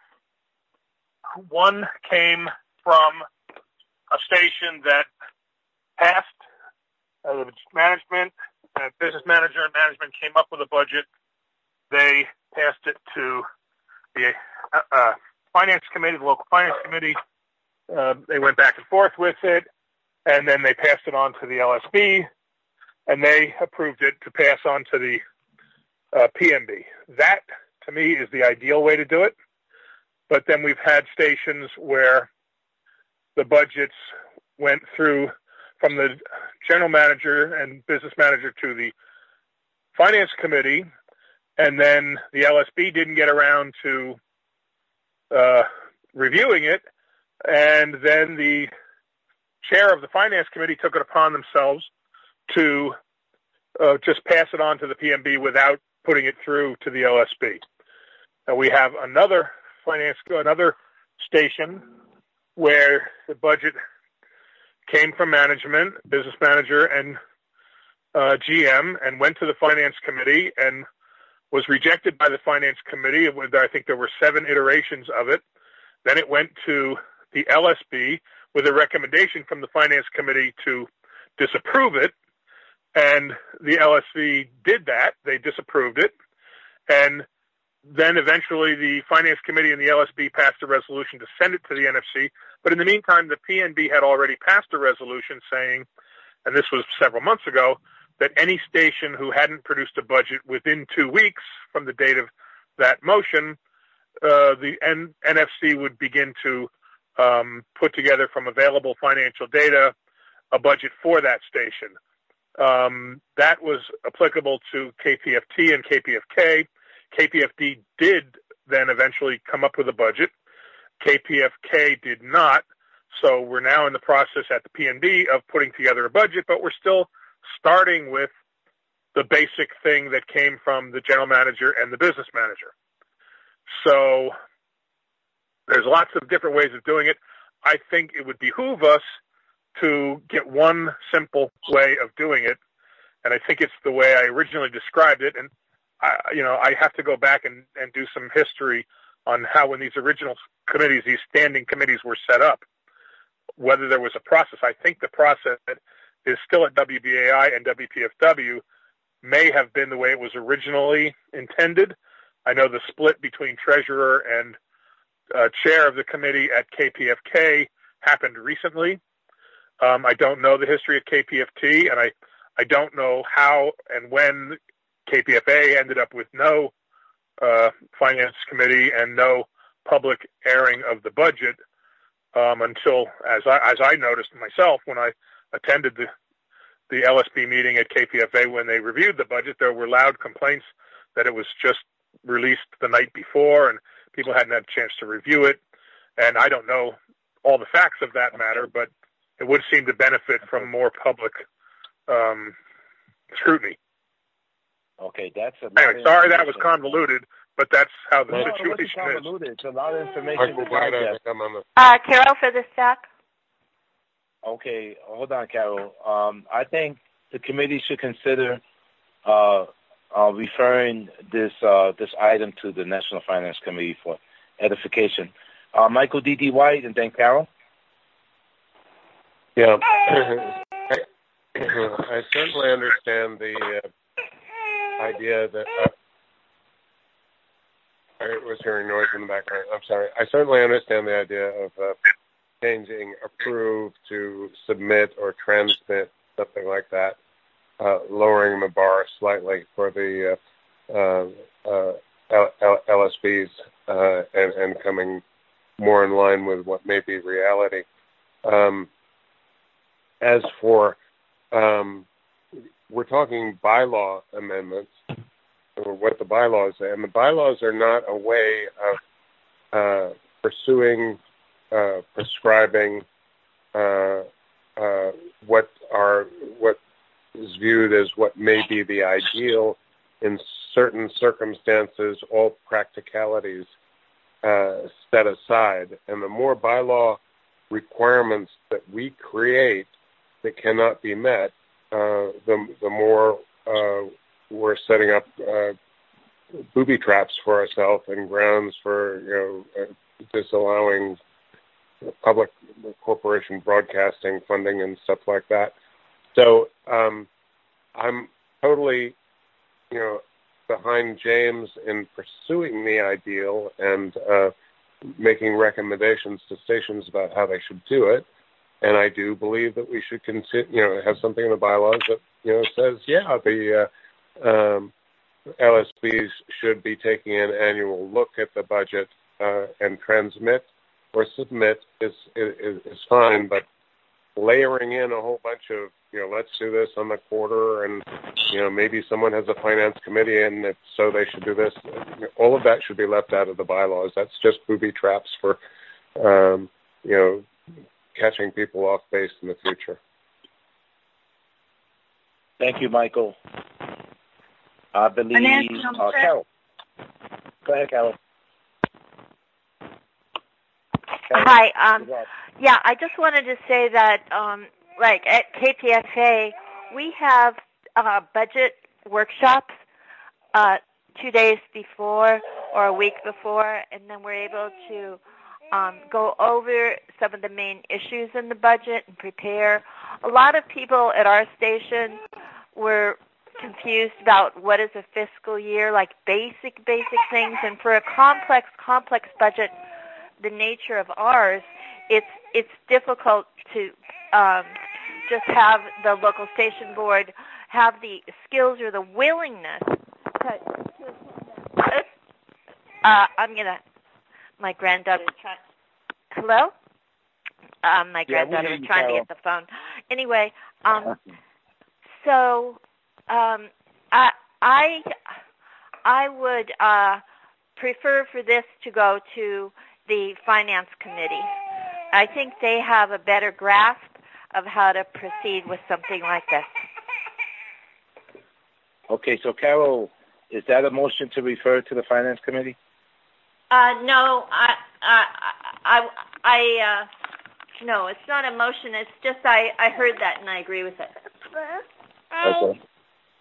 one came from a station that passed uh, management, uh, business manager and management came up with a budget. They passed it to the uh, uh, finance committee, the local finance committee. Uh, they went back and forth with it, and then they passed it on to the L S B, and they approved it to pass on to the uh, P M B. That, to me, is the ideal way to do it. But then we've had stations where the budgets went through from the general manager and business manager to the finance committee, and then the L S B didn't get around to uh, reviewing it, and then the chair of the finance committee took it upon themselves to uh, just pass it on to the P M B without putting it through to the L S B. Now we have another finance, another station where the budget came from management, business manager, and uh, G M, and went to the finance committee and was rejected by the finance committee. It was, I think there were seven iterations of it. Then it went to the L S B with a recommendation from the finance committee to disapprove it. And the L S B did that. They disapproved it. And then eventually the finance committee and the L S B passed a resolution to send it to the N F C. But in the meantime, the P N B had already passed a resolution saying, and this was several months ago, that any station who hadn't produced a budget within two weeks from the date of that motion, uh, the N- NFC would begin to um, put together from available financial data a budget for that station. Um, that was applicable to K P F T and K P F K. K P F D did then eventually come up with a budget. K P F K did not. So we're now in the process at the P N B of putting together a budget, but we're still starting with the basic thing that came from the general manager and the business manager. So there's lots of different ways of doing it. I think it would behoove us to get one simple way of doing it. And I think it's the way I originally described it. And I, you know, I have to go back and, and do some history on how, when these original committees, these standing committees were set up, whether there was a process. I think the process that is still at W B A I and W P F W may have been the way it was originally intended. I know the split between treasurer and uh, chair of the committee at K P F K happened recently. Um, I don't know the history of K P F T, and I, I don't know how and when K P F A ended up with no uh, finance committee and no public airing of the budget um, until, as I, as I noticed myself when I attended the, the L S B meeting at K P F A when they reviewed the budget, there were loud complaints that it was just released the night before and people hadn't had a chance to review it. And I don't know all the facts of that matter, but it would seem to benefit from more public um, scrutiny. Okay, that's a anyway, sorry that was convoluted, but that's how the no, situation no, is. Convoluted. It's a lot of information to digest. Uh, Carol for the S A C. Okay, hold on, Carol. Um, I think the committee should consider uh, uh, referring this uh, this item to the National Finance Committee for edification. Uh, Michael D D. White, and then Carol. Yeah, I certainly understand the uh, idea that uh, I was hearing noise in the background. I'm sorry. I certainly understand the idea of uh, changing approve to submit or transmit, something like that, uh, lowering the bar slightly for the uh, uh, uh, L- L S Bs uh, and, and coming more in line with what may be reality. Um, as for, um, we're talking bylaw amendments, or what the bylaws are, and the bylaws are not a way of uh, pursuing, uh, prescribing uh, uh, what are what is viewed as what may be the ideal in certain circumstances, all practicalities uh, set aside. And the more bylaw requirements that we create that cannot be met, uh, the, the more uh, we're setting up uh, booby traps for ourselves and grounds for, you know, uh, disallowing public corporation broadcasting funding and stuff like that. So um, I'm totally, you know, behind James in pursuing the ideal and uh, making recommendations to stations about how they should do it. And I do believe that we should consider, you know, have something in the bylaws that, you know, says, yeah, the uh, um, L S Bs should be taking an annual look at the budget uh, and transmit or submit is, is is fine, but layering in a whole bunch of, you know, let's do this on the quarter, and, you know, maybe someone has a finance committee and if so they should do this. All of that should be left out of the bylaws. That's just booby traps for, um, you know, catching people off base in the future. Thank you, Michael. I believe, uh, Carol. Go ahead, Carol. Carol. Hi. Um, yeah, I just wanted to say that, um, like at K P F A, we have uh, budget workshops uh, two days before or a week before, and then we're able to um, go over some of the main issues in the budget and prepare. A lot of people at our station were confused about what is a fiscal year, like basic, basic things. And for a complex, complex budget, the nature of ours, it's it's difficult to um, just have the local station board have the skills or the willingness to, to uh, I'm gonna. My granddaughter is trying. Hello. Um, my Yeah, granddaughter we is hear you, trying Carol. to get the phone. Anyway, um, so um, I I I would uh, prefer for this to go to the finance committee. I think they have a better grasp of how to proceed with something like this. Okay, so Carol, is that a motion to refer to the finance committee? Uh, no, I, I, I, I, uh, no, it's not a motion. It's just I, I heard that and I agree with it. Okay.